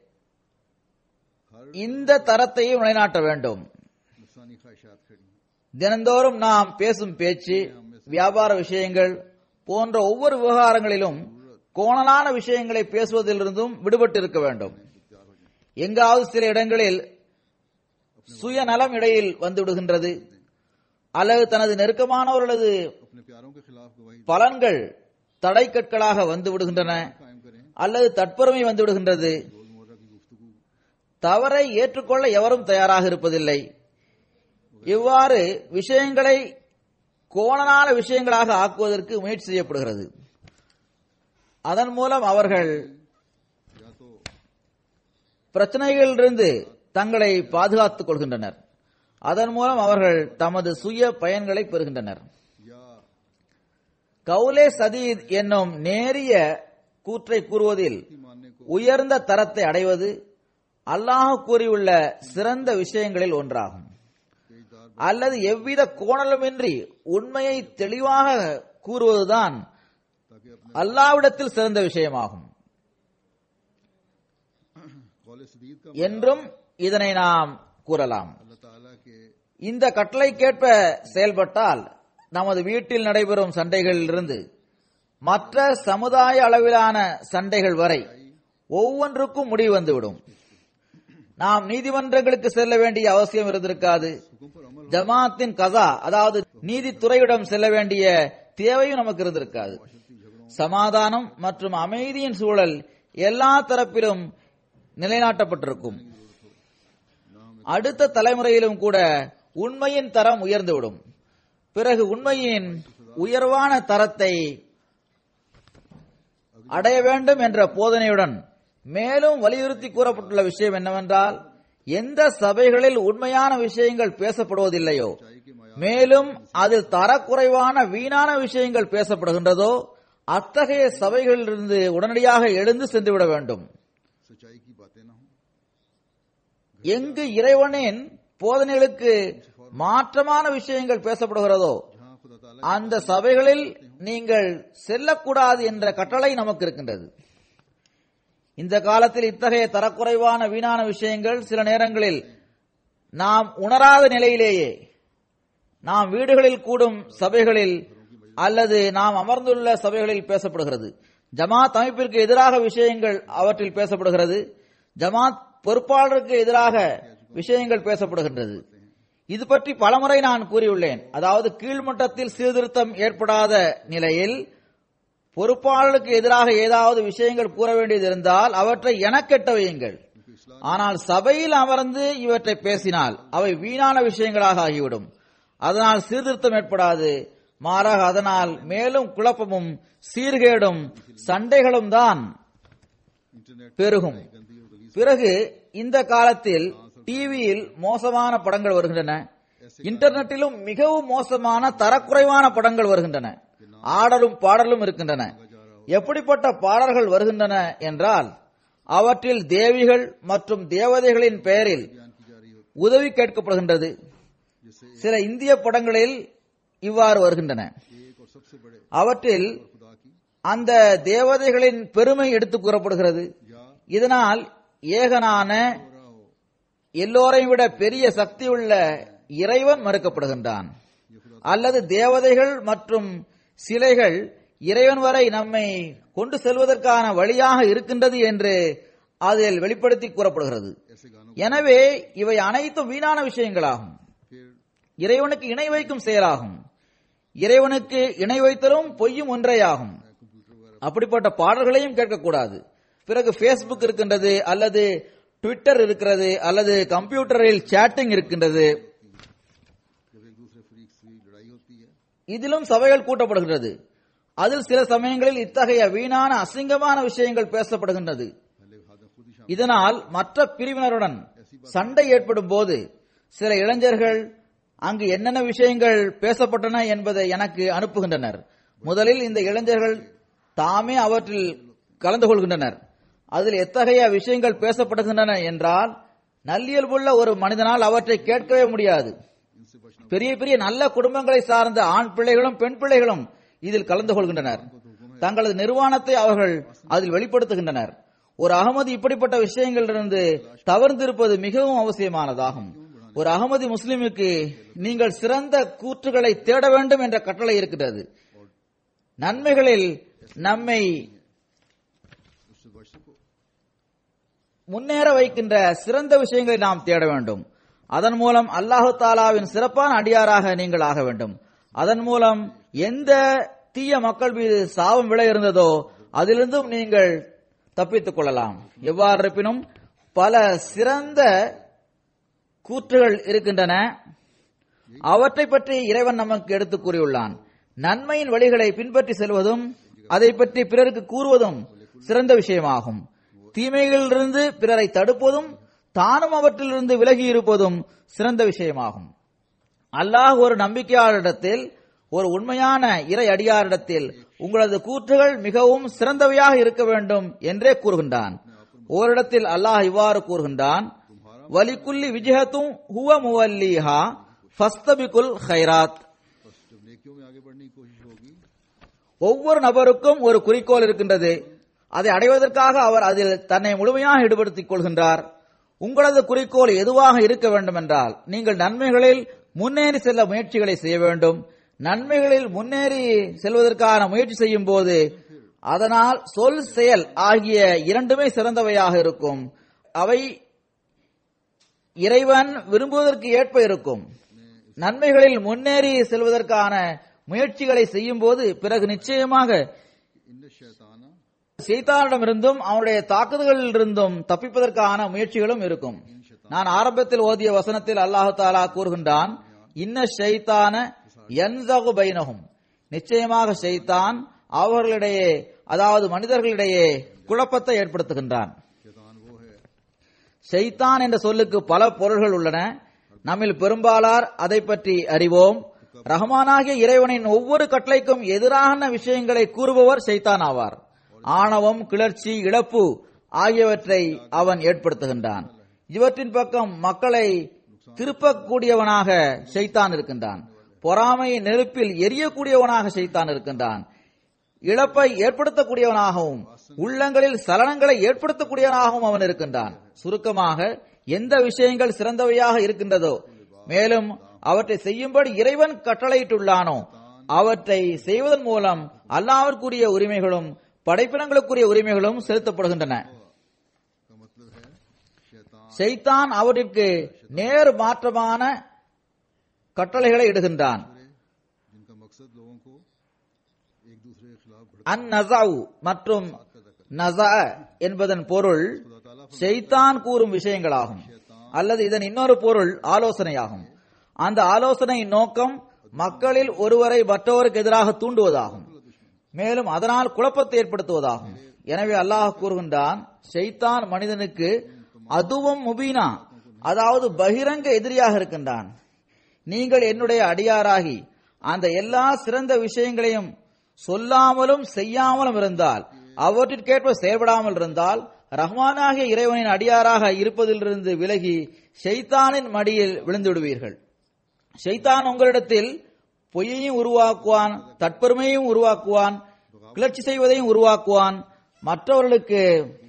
B: हर
C: இந்த தரத்தையும் நிலைநாட்ட வேண்டும்.
B: नुकसानी ख्वाहिशात खड़ी हैं।
C: தினந்தோறும் நாம் பேசும் பேச்சு, வியாபார விஷயங்கள் போன்ற ஒவ்வொரு விவகாரங்களிலும் கோணலான விஷயங்களை பேசுவதிலிருந்தும் விடுபட்டு இருக்க வேண்டும். எங்காவது சில இடங்களில் சுயநலம் இடையில் வந்துவிடுகின்றது, அல்லது தனது நெருக்கமானவர்களது
B: अपने प्यारों के खिलाफ गवाही
C: பலன்கள் தடை கற்களாக வந்து விடுகின்றன,
B: कायम करें।
C: அல்லது தற்பெருமை வந்து விடுகின்றது.
B: रोजमर्रा की गुफ्तगू
C: தவறை ஏற்றுக்கொள்ள எவரும் தயாராக இருப்பதில்லை. இவ்வாறு விஷயங்களை கோணலான விஷயங்களாக ஆக்குவதற்கு முயற்சி செய்யப்படுகிறது. அதன் மூலம் அவர்கள்
B: या तो
C: பிரச்சனைகளிலிருந்து தங்களை பாதுகாத்துக் கொள்கின்றனர். அதன் மூலம் அவர்கள் தமது சுய பயன்களை பெறுகின்றனர்.
B: या
C: கவுலே சதீத் என்னும் நேரிய கூற்றை கூறுவதில்
B: मानने को
C: உயர்ந்த தரத்தை அடைவது அல்லாஹ் கூறியுள்ள சிறந்த விஷயங்களில் ஒன்றாகும்.
B: तेजदार
C: அல்லது எவ்வித கோணலுமின்றி உண்மையை தெளிவாக கூறுவதுதான்
B: ताकि अपने
C: அல்லாஹ்விடத்தில் சிறந்த விஷயமாகும்
B: कौले सदीद का
C: என்றும் இதனை நாம் கூறலாம்.
B: अल्लाह ताला के
C: இந்த கட்டளைக்கேற்ப செயல்பட்டால் நமது வீட்டில் நடைபெறும் சண்டைகளிலிருந்து மற்ற சமுதாய அளவிலான சண்டைகள் வரை ஒவ்வொன்றுக்கும் முடிவு வந்துவிடும். நாம் நீதிமன்றங்களுக்கு செல்ல வேண்டிய அவசியம் இருந்திருக்காது.
B: हुक्म पर अमल
C: ஜமாத்தின் கஸா அதாவது நீதித்துறையிடம் செல்ல வேண்டிய தேவையும் நமக்கு இருந்திருக்காது. சமாதானம் மற்றும் அமைதியின் சூழல் எல்லா தரப்பிலும் நிலைநாட்டப்பட்டிருக்கும். அடுத்த தலைமுறையிலும் கூட உண்மையின் தரம் உயர்ந்துவிடும். பிறகு உண்மையின் உயர்வான தரத்தை அடைய வேண்டும் என்ற போதனையுடன் மேலும் வலியுறுத்தி கூறப்பட்டுள்ள விஷயம் என்னவென்றால், எந்த சபைகளில் உண்மையான விஷயங்கள் பேசப்படுவதில்லையோ, மேலும் அதில் தரக்குறைவான வீணான விஷயங்கள் பேசப்படுகின்றதோ, அத்தகைய சபைகளிலிருந்து உடனடியாக எழுந்து சென்றுவிட வேண்டும். எங்கு இறைவனின் போதனைகளுக்கு மாற்றமான விஷயங்கள் பேசப்படுகிறதோ அந்த சபைகளில் நீங்கள் செல்லக்கூடாது என்ற கட்டளை நமக்கு இருக்கின்றது. இந்த காலத்தில் இத்தகைய தரக்குறைவான வீணான விஷயங்கள் சில நேரங்களில் நாம் உணராத நிலையிலேயே நாம் வீடுகளில் கூடும் சபைகளில் அல்லது நாம் அமர்ந்துள்ள சபைகளில் பேசப்படுகிறது. ஜமாத் அமைப்பிற்கு எதிராக விஷயங்கள் அவற்றில் பேசப்படுகிறது. ஜமாத் பொறுப்பாளருக்கு எதிராக விஷயங்கள் பேசப்படுகின்றது. இது பற்றி பலமுறை நான் கூறியுள்ளேன். அதாவது கீழ்மட்டத்தில் சீர்திருத்தம் ஏற்படாத நிலையில் பொறுப்பாளருக்கு எதிராக ஏதாவது விஷயங்கள் கூற வேண்டியது இருந்தால் அவற்றை எனக்கெட்ட வையுங்கள். ஆனால் சபையில் அமர்ந்து இவற்றை பேசினால் அவை வீணான விஷயங்களாக ஆகிவிடும். அதனால் சீர்திருத்தம் ஏற்படாது. மாறாக அதனால் மேலும் குழப்பமும் சீர்கேடும் சண்டைகளும் தான் பெருகும். பிறகு இந்த காலத்தில் டிவியில் மோசமான படங்கள் வருகின்றன. இன்டர்நெட்டிலும் மிகவும் மோசமான தரக்குறைவான படங்கள் வருகின்றன. ஆடலும் பாடலும் இருக்கின்றன. எப்படிப்பட்ட பாடல்கள் வருகின்றன என்றால், அவற்றில் தேவிகள் மற்றும் தேவதைகளின் பெயரில் உதவி கேட்கப்படுகின்றது. சில இந்திய படங்களில் இவ்வாறு வருகின்றன. அவற்றில் அந்த தேவதைகளின் பெருமை எடுத்துக் கூறப்படுகிறது. இதனால் ஏகனான எல்லோரையும் விட பெரிய சக்தியுள்ள இறைவன் மறுக்கப்படுகின்றான். அல்லது தேவதைகள் மற்றும் சிலைகள் இறைவன் வரை நம்மை கொண்டு செல்வதற்கான வழியாக இருக்கின்றது என்று அதில் வெளிப்படுத்தி கூறப்படுகிறது. எனவே இவை அனைத்தும் வீணான விஷயங்களாகும். இறைவனுக்கு இணை வைக்கும் செயலாகும். இறைவனுக்கு இணை வைத்தலும் பொய்யும் ஒன்றேயாகும். அப்படிப்பட்ட பாடல்களையும் கேட்கக்கூடாது. பிறகு பேஸ்புக் இருக்கின்றது, அல்லது ட்விட்டர் இருக்கிறது, அல்லது கம்ப்யூட்டரில் சேட்டிங் இருக்கின்றது. இதிலும் சபைகள் கூட்டப்படுகிறது. அதில் சில சமயங்களில் இத்தகைய வீணான அசிங்கமான விஷயங்கள் பேசப்படுகின்றது. இதனால் மற்ற பிரிவினருடன் சண்டை ஏற்படும் போது சில இளைஞர்கள் அங்கு என்னென்ன விஷயங்கள் பேசப்பட்டன என்பதை எனக்கு அனுப்புகின்றனர். முதலில் இந்த இளைஞர்கள் தாமே அவற்றில் கலந்து கொள்கின்றனர். அதில் எத்தகைய விஷயங்கள் பேசப்படுகின்றன என்றால், நல்லியல்புள்ள ஒரு மனிதனால் அவற்றை கேட்கவே முடியாது. பெரிய பெரிய நல்ல குடும்பங்களை சார்ந்த ஆண் பிள்ளைகளும் பெண் பிள்ளைகளும் இதில் கலந்து கொள்கின்றனர். தங்களது நிர்வாணத்தை அவர்கள் அதில் வெளிப்படுத்துகின்றனர். ஒரு அகமதி இப்படிப்பட்ட விஷயங்களிலிருந்து தவிர்த்திருப்பது மிகவும் அவசியமானதாகும். ஒரு அகமதி முஸ்லிமுக்கு நீங்கள் சிறந்த கூற்றுகளை தேட வேண்டும் என்ற கட்டளை இருக்கிறது. நன்மைகளில் நம்மை முன்னேற வைக்கின்ற சிறந்த விஷயங்களை நாம் தேட வேண்டும். அதன் மூலம் அல்லாஹு தாலாவின் சிறப்பான அடியாராக நீங்கள் ஆக வேண்டும். அதன் மூலம் எந்த தீய மக்கள் மீது சாபம் விழ இருந்ததோ அதிலிருந்தும் நீங்கள் தப்பித்துக் கொள்ளலாம். எவ்வாறு இருப்பினும் பல சிறந்த கூற்றுகள் இருக்கின்றன. அவற்றை பற்றி இறைவன் நமக்கு எடுத்துக் கூறியுள்ளான். நன்மையின் வழிகளை பின்பற்றி செல்வதும் அதை பற்றி பிறருக்கு கூறுவதும் சிறந்த விஷயமாகும். தீமைகளிலிருந்து பிறரை தடுப்பதும் தானும் அவற்றிலிருந்து விலகி இருப்பதும் சிறந்த விஷயமாகும். அல்லாஹ் ஒரு நம்பிக்கையாளரிடத்தில், ஒரு உண்மையான இறை அடியாரிடத்தில் உங்களது கூற்றுகள் மிகவும் சிறந்தவையாக இருக்க வேண்டும் என்றே கூறுகின்றான். ஓரிடத்தில் அல்லாஹ் இவ்வாறு கூறுகின்றான், வலிக்குல்லி விஜஹத்தும் ஹுவ முவல்லிஹா ஃபஸ்தபிகுல் கைராத். ஒவ்வொரு நபருக்கும் ஒரு குறிக்கோள் இருக்கின்றது. அதை அடைவதற்காக அவர் அதில் தன்னை முழுமையாக ஈடுபடுத்திக் கொள்கின்றார். உங்களது குறிக்கோள் எதுவாக இருக்க வேண்டும் என்றால், நீங்கள் நன்மைகளில் முன்னேறி செல்ல முயற்சிகளை செய்ய வேண்டும். நன்மைகளில் முன்னேறி செல்வதற்கான முயற்சி செய்யும் போது அதனால் சொல் செயல் ஆகிய இரண்டுமே சிறந்தவையாக இருக்கும். அவை இறைவன் விரும்புவதற்கு ஏற்ப இருக்கும். நன்மைகளில் முன்னேறி செல்வதற்கான முயற்சிகளை செய்யும் போது பிறகு நிச்சயமாக ஷைத்தானிடமிருந்தும் அவனுடைய தாக்குதல்களிலிருந்தும் தப்பிப்பதற்கான முயற்சிகளும் இருக்கும். நான் ஆரம்பத்தில் ஓதிய வசனத்தில் அல்லாஹு தாலா கூறுகின்றான், இன்ன ஷைத்தான யன்ஸகு பைனஹும், நிச்சயமாக ஷைத்தான் அவர்களிடையே, அதாவது மனிதர்களிடையே குழப்பத்தை ஏற்படுத்துகின்றான். ஷைத்தான் என்ற சொல்லுக்கு பல பொருள்கள் உள்ளன. நம்மில் பெரும்பாலார் அதை பற்றி அறிவோம். ரஹ்மானாகிய இறைவனின் ஒவ்வொரு கட்டளைக்கும் எதிரான விஷயங்களை கூறுபவர் ஷைத்தான் ஆவார். ஆணவம், கிளர்ச்சி, இழப்பு ஆகியவற்றை அவன் ஏற்படுத்துகின்றான். இவற்றின் பக்கம் மக்களை திருப்பக்கூடியவனாக ஷைத்தான் இருக்கின்றான். பொறாமையை நெருப்பில் எரியக்கூடியவனாக ஷைத்தான் இருக்கின்றான். இழப்பை ஏற்படுத்தக்கூடியவனாகவும் உள்ளங்களில் சலனங்களை ஏற்படுத்தக்கூடியவனாகவும் அவன் இருக்கின்றான். சுருக்கமாக, எந்த விஷயங்கள் சிறந்தவையாக இருக்கின்றதோ, மேலும் அவற்றை செய்யும்படி இறைவன் கட்டளையிட்டுள்ளானோ அவற்றை செய்வதன் மூலம் அல்லாஹ்விற்குரிய உரிமைகளும் படைப்பினங்களுக்குரிய உரிமைகளும் செலுத்தப்படுகின்றன. ஷைத்தான் அவற்றிற்கு நேர் மாற்றமான கட்டளைகளை இடுகின்றான். அன் நஸாவு மற்றும் நஸா என்பதன் பொருள் ஷைத்தான் கூறும் விஷயங்களாகும், அல்லது இதன் இன்னொரு பொருள் ஆலோசனையாகும். அந்த ஆலோசனையின் நோக்கம் மக்களில் ஒருவரை மற்றவருக்கு எதிராக தூண்டுவதாகும், மேலும் அதனால் குழப்பத்தை ஏற்படுத்துவதாகும். எனவே அல்லாஹ் கூறுகின்றான், ஷைத்தான் மனிதனுக்கு அதுவும் முபீனா, அதாவது பகிரங்க எதிரியாக இருக்கின்றான். நீங்கள் என்னுடைய அடியாராகி அந்த எல்லா சிறந்த விஷயங்களையும் சொல்லாமலும் செய்யாமலும் இருந்தால், அவற்றிற்கேற்ப செயல்படாமல் இருந்தால், ரஹ்மானாகிய இறைவனின் அடியாராக இருப்பதிலிருந்து விலகி ஷைத்தானின் மடியில் விழுந்து விடுவீர்கள். ஷைத்தான் உங்களிடத்தில் பொய்யையும் உருவாக்குவான், தற்பெருமையையும் உருவாக்குவான், கிளர்ச்சி செய்வதையும் உருவாக்குவான், மற்றவர்களுக்கு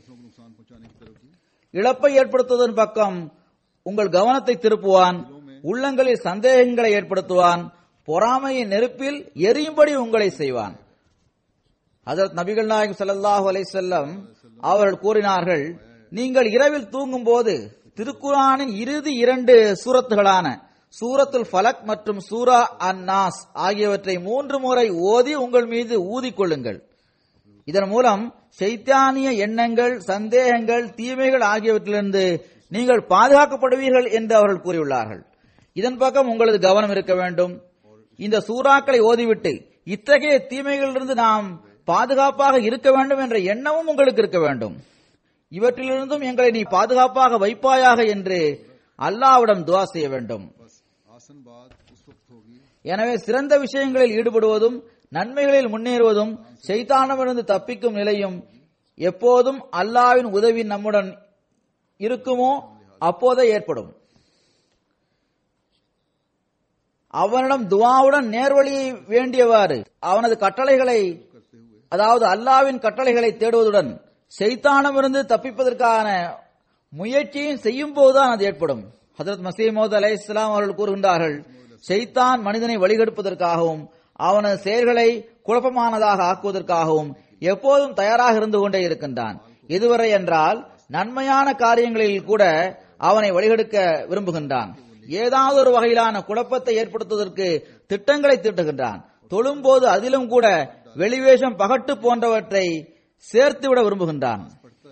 C: இழப்பை ஏற்படுத்துவதன் பக்கம் உங்கள் கவனத்தை திருப்புவான், உள்ளங்களில் சந்தேகங்களை ஏற்படுத்துவான், பொறாமையின் நெருப்பில் எரியும்படி உங்களை செய்வான். ஹஜ்ரத் நபிகள் நாயகம் ஸல்லல்லாஹு அலைஹி வஸல்லம் அவர்கள் கூறினார்கள், நீங்கள் இரவில் தூங்கும் போது திருக்குர்ஆனின் இறுதி இரண்டு சூரத்துகளான சூரத்துல் ஃபலக் மற்றும் சூரா அன்-நாஸ் ஆகியவற்றை மூன்று முறை ஓதி உங்கள் மீது ஊதிக்கொள்ளுங்கள். இதன் மூலம் ஷைத்தானிய எண்ணங்கள், சந்தேகங்கள், தீமைகள் ஆகியவற்றிலிருந்து நீங்கள் பாதுகாக்கப்படுவீர்கள் என்று அவர்கள் கூறியுள்ளார்கள். இதன் பக்கம் உங்களது கவனம் இருக்க வேண்டும். இந்த சூறாக்களை ஓதிவிட்டு இத்தகைய தீமைகளிலிருந்து நாம் பாதுகாப்பாக இருக்க வேண்டும் என்ற எண்ணமும் உங்களுக்கு இருக்க வேண்டும். இவற்றிலிருந்தும் எங்களை நீ பாதுகாப்பாக வைப்பாயாக என்று அல்லாஹ்விடம் துஆ செய்ய வேண்டும். எனவே சிறந்த விஷயங்களில் ஈடுபடுவதும் நன்மைகளில் முன்னேறுவதும் ஷைத்தானிடமிருந்து தப்பிக்கும் நிலையும் எப்போதும் அல்லாஹ்வின் உதவி நம்முடன் இருக்குமோ அப்போதே ஏற்படும். அவனிடம் துஆவுடன் நேர்வழியை வேண்டியவாறு அவனது கட்டளைகளை, அதாவது அல்லாஹ்வின் கட்டளைகளை தேடுவதுடன் ஷைத்தானிடமிருந்து தப்பிப்பதற்கான முயற்சியும் செய்யும் போதுதான் அது ஏற்படும். ஹஜ்ரத் மஸீஹ் மவ்ஊத் அலைஹிஸ்ஸலாம் அவர்கள் கூறுகின்றார்கள், ஷைத்தான் மனிதனை வழிகெடுப்பதற்காகவும் அவனது செயல்களை குழப்பமானதாக ஆக்குவதற்காகவும் எப்போதும் தயாராக இருந்து கொண்டே இருக்கின்றான். இதுவரை என்றால் நன்மையான காரியங்களில் கூட அவனை வழிகெடுக்க விரும்புகின்றான். ஏதாவது ஒரு வகையிலான குழப்பத்தை ஏற்படுத்துவதற்கு திட்டங்களை தீட்டுகின்றான். தொழும்போது அதிலும் கூட வெளிவேஷம், பகட்டு போன்றவற்றை சேர்த்துவிட விரும்புகின்றான்.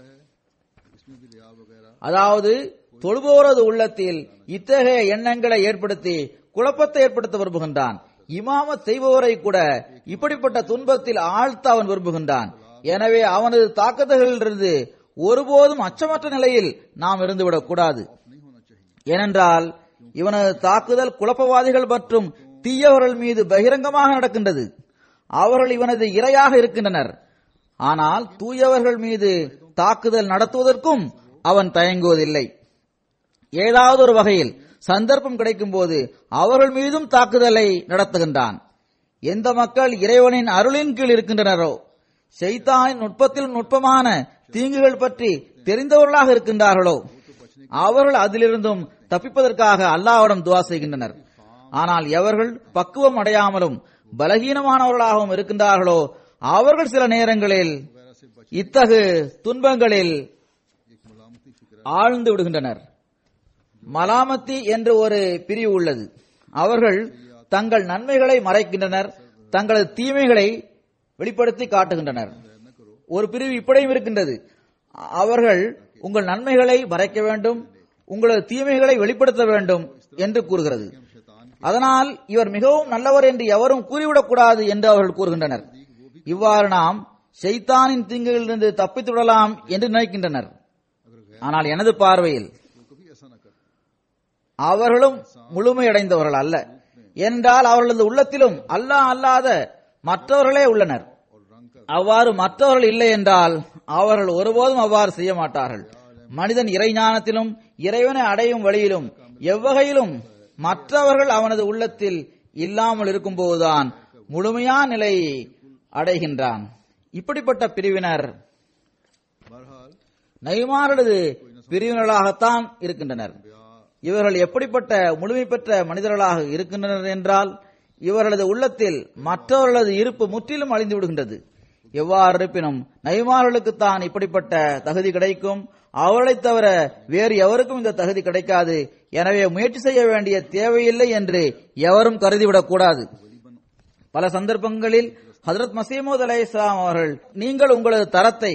C: அதாவது தொழுபவரது உள்ளத்தில் இத்தகைய எண்ணங்களை ஏற்படுத்தி குழப்பத்தை ஏற்படுத்த விரும்புகின்றான். இமாமத் செய்பவரை கூட இப்படிப்பட்ட துன்பத்தில் ஆழ்த்த அவன் விரும்புகின்றான். எனவே அவனது தாக்குதல்களிலிருந்து ஒருபோதும் அச்சமற்ற நிலையில் நாம் இருந்துவிடக் கூடாது. ஏனென்றால் இவனது தாக்குதல் குழப்பவாதிகள் மற்றும் தீயவர்கள் மீது பகிரங்கமாக நடக்கின்றது. அவர்கள் இவனது இரையாக இருக்கின்றனர். ஆனால் தூயவர்கள் மீது தாக்குதல் நடத்துவதற்கும் அவன் தயங்குவதில்லை. ஏதாவது ஒரு வகையில் சந்தர்ப்பம் கிடைக்கும் போது அவர்கள் மீதும் தாக்குதலை நடத்துகின்றான். எந்த மக்கள் இறைவனின் அருளின் கீழ் இருக்கின்றனரோ, ஷைத்தானின் நுட்பத்தில் நுட்பமான தீங்குகள் பற்றி தெரிந்தவர்களாக இருக்கின்றார்களோ, அவர்கள் அதிலிருந்தும் தப்பிப்பதற்காக அல்லாஹ்விடம் துஆ செய்கின்றனர். ஆனால் எவர்கள் பக்குவம் அடையாமலும் பலகீனமானவர்களாகவும் இருக்கின்றார்களோ அவர்கள் சில நேரங்களில் இத்தகு துன்பங்களில் ஆழ்ந்து விடுகின்றனர். மலாமத்தி என்று ஒரு பிரிவு உள்ளது. அவர்கள் தங்கள் நன்மைகளை மறைக்கின்றனர், தங்களது தீமைகளை வெளிப்படுத்தி காட்டுகின்றனர். ஒரு பிரிவு இப்படியும் இருக்கின்றது, அவர்கள் உங்கள் நன்மைகளை மறைக்க வேண்டும், உங்களது தீமைகளை வெளிப்படுத்த வேண்டும் என்று கூறுகிறது. அதனால் இவர் மிகவும் நல்லவர் என்று எவரும் கூறிவிடக் கூடாது என்று அவர்கள் கூறுகின்றனர். இவ்வாறு நாம் ஷைத்தானின் தீங்குகளிலிருந்து தப்பித்து விடலாம் என்று நினைக்கின்றனர். ஆனால் எனது பார்வையில் அவர்களும் முழுமையடைந்தவர்கள் அல்ல. என்றால் அவர்களது உள்ளத்திலும் அல்லாஹ் அல்லாத மற்றவர்களே உள்ளனர். அவ்வாறு மற்றவர்கள் இல்லை என்றால் அவர்கள் ஒருபோதும் அவ்வாறு செய்ய மாட்டார்கள். மனிதன் இறைஞானத்திலும் இறைவனை அடையும் வழியிலும் எவ்வகையிலும் மற்றவர்கள் அவனது உள்ளத்தில் இல்லாமல் இருக்கும் போதுதான் முழுமையான நிலையை அடைகின்றான். இப்படிப்பட்ட பிரிவினர் நபிமார்களது பிரிவினர்களாகத்தான் இருக்கின்றனர். இவர்கள் எப்படிப்பட்ட முழுமை பெற்ற மனிதர்களாக இருக்கின்றனர் என்றால் இவர்களது உள்ளத்தில் மற்றவர்களது இருப்பு முற்றிலும் அழிந்து விடுகின்றது. எவ்வாறு இருப்பினும் நபிமார்களுக்குத்தான் இப்படிப்பட்ட தகுதி கிடைக்கும், அவர்களை தவிர வேறு எவருக்கும் இந்த தகுதி கிடைக்காது. எனவே முயற்சி செய்ய வேண்டிய தேவையில்லை என்று எவரும் கருதிவிடக் கூடாது. பல சந்தர்ப்பங்களில் ஹஜ்ரத் மசீமூத் அலைஹிஸ்ஸலாம் அவர்கள் நீங்கள் உங்களது தரத்தை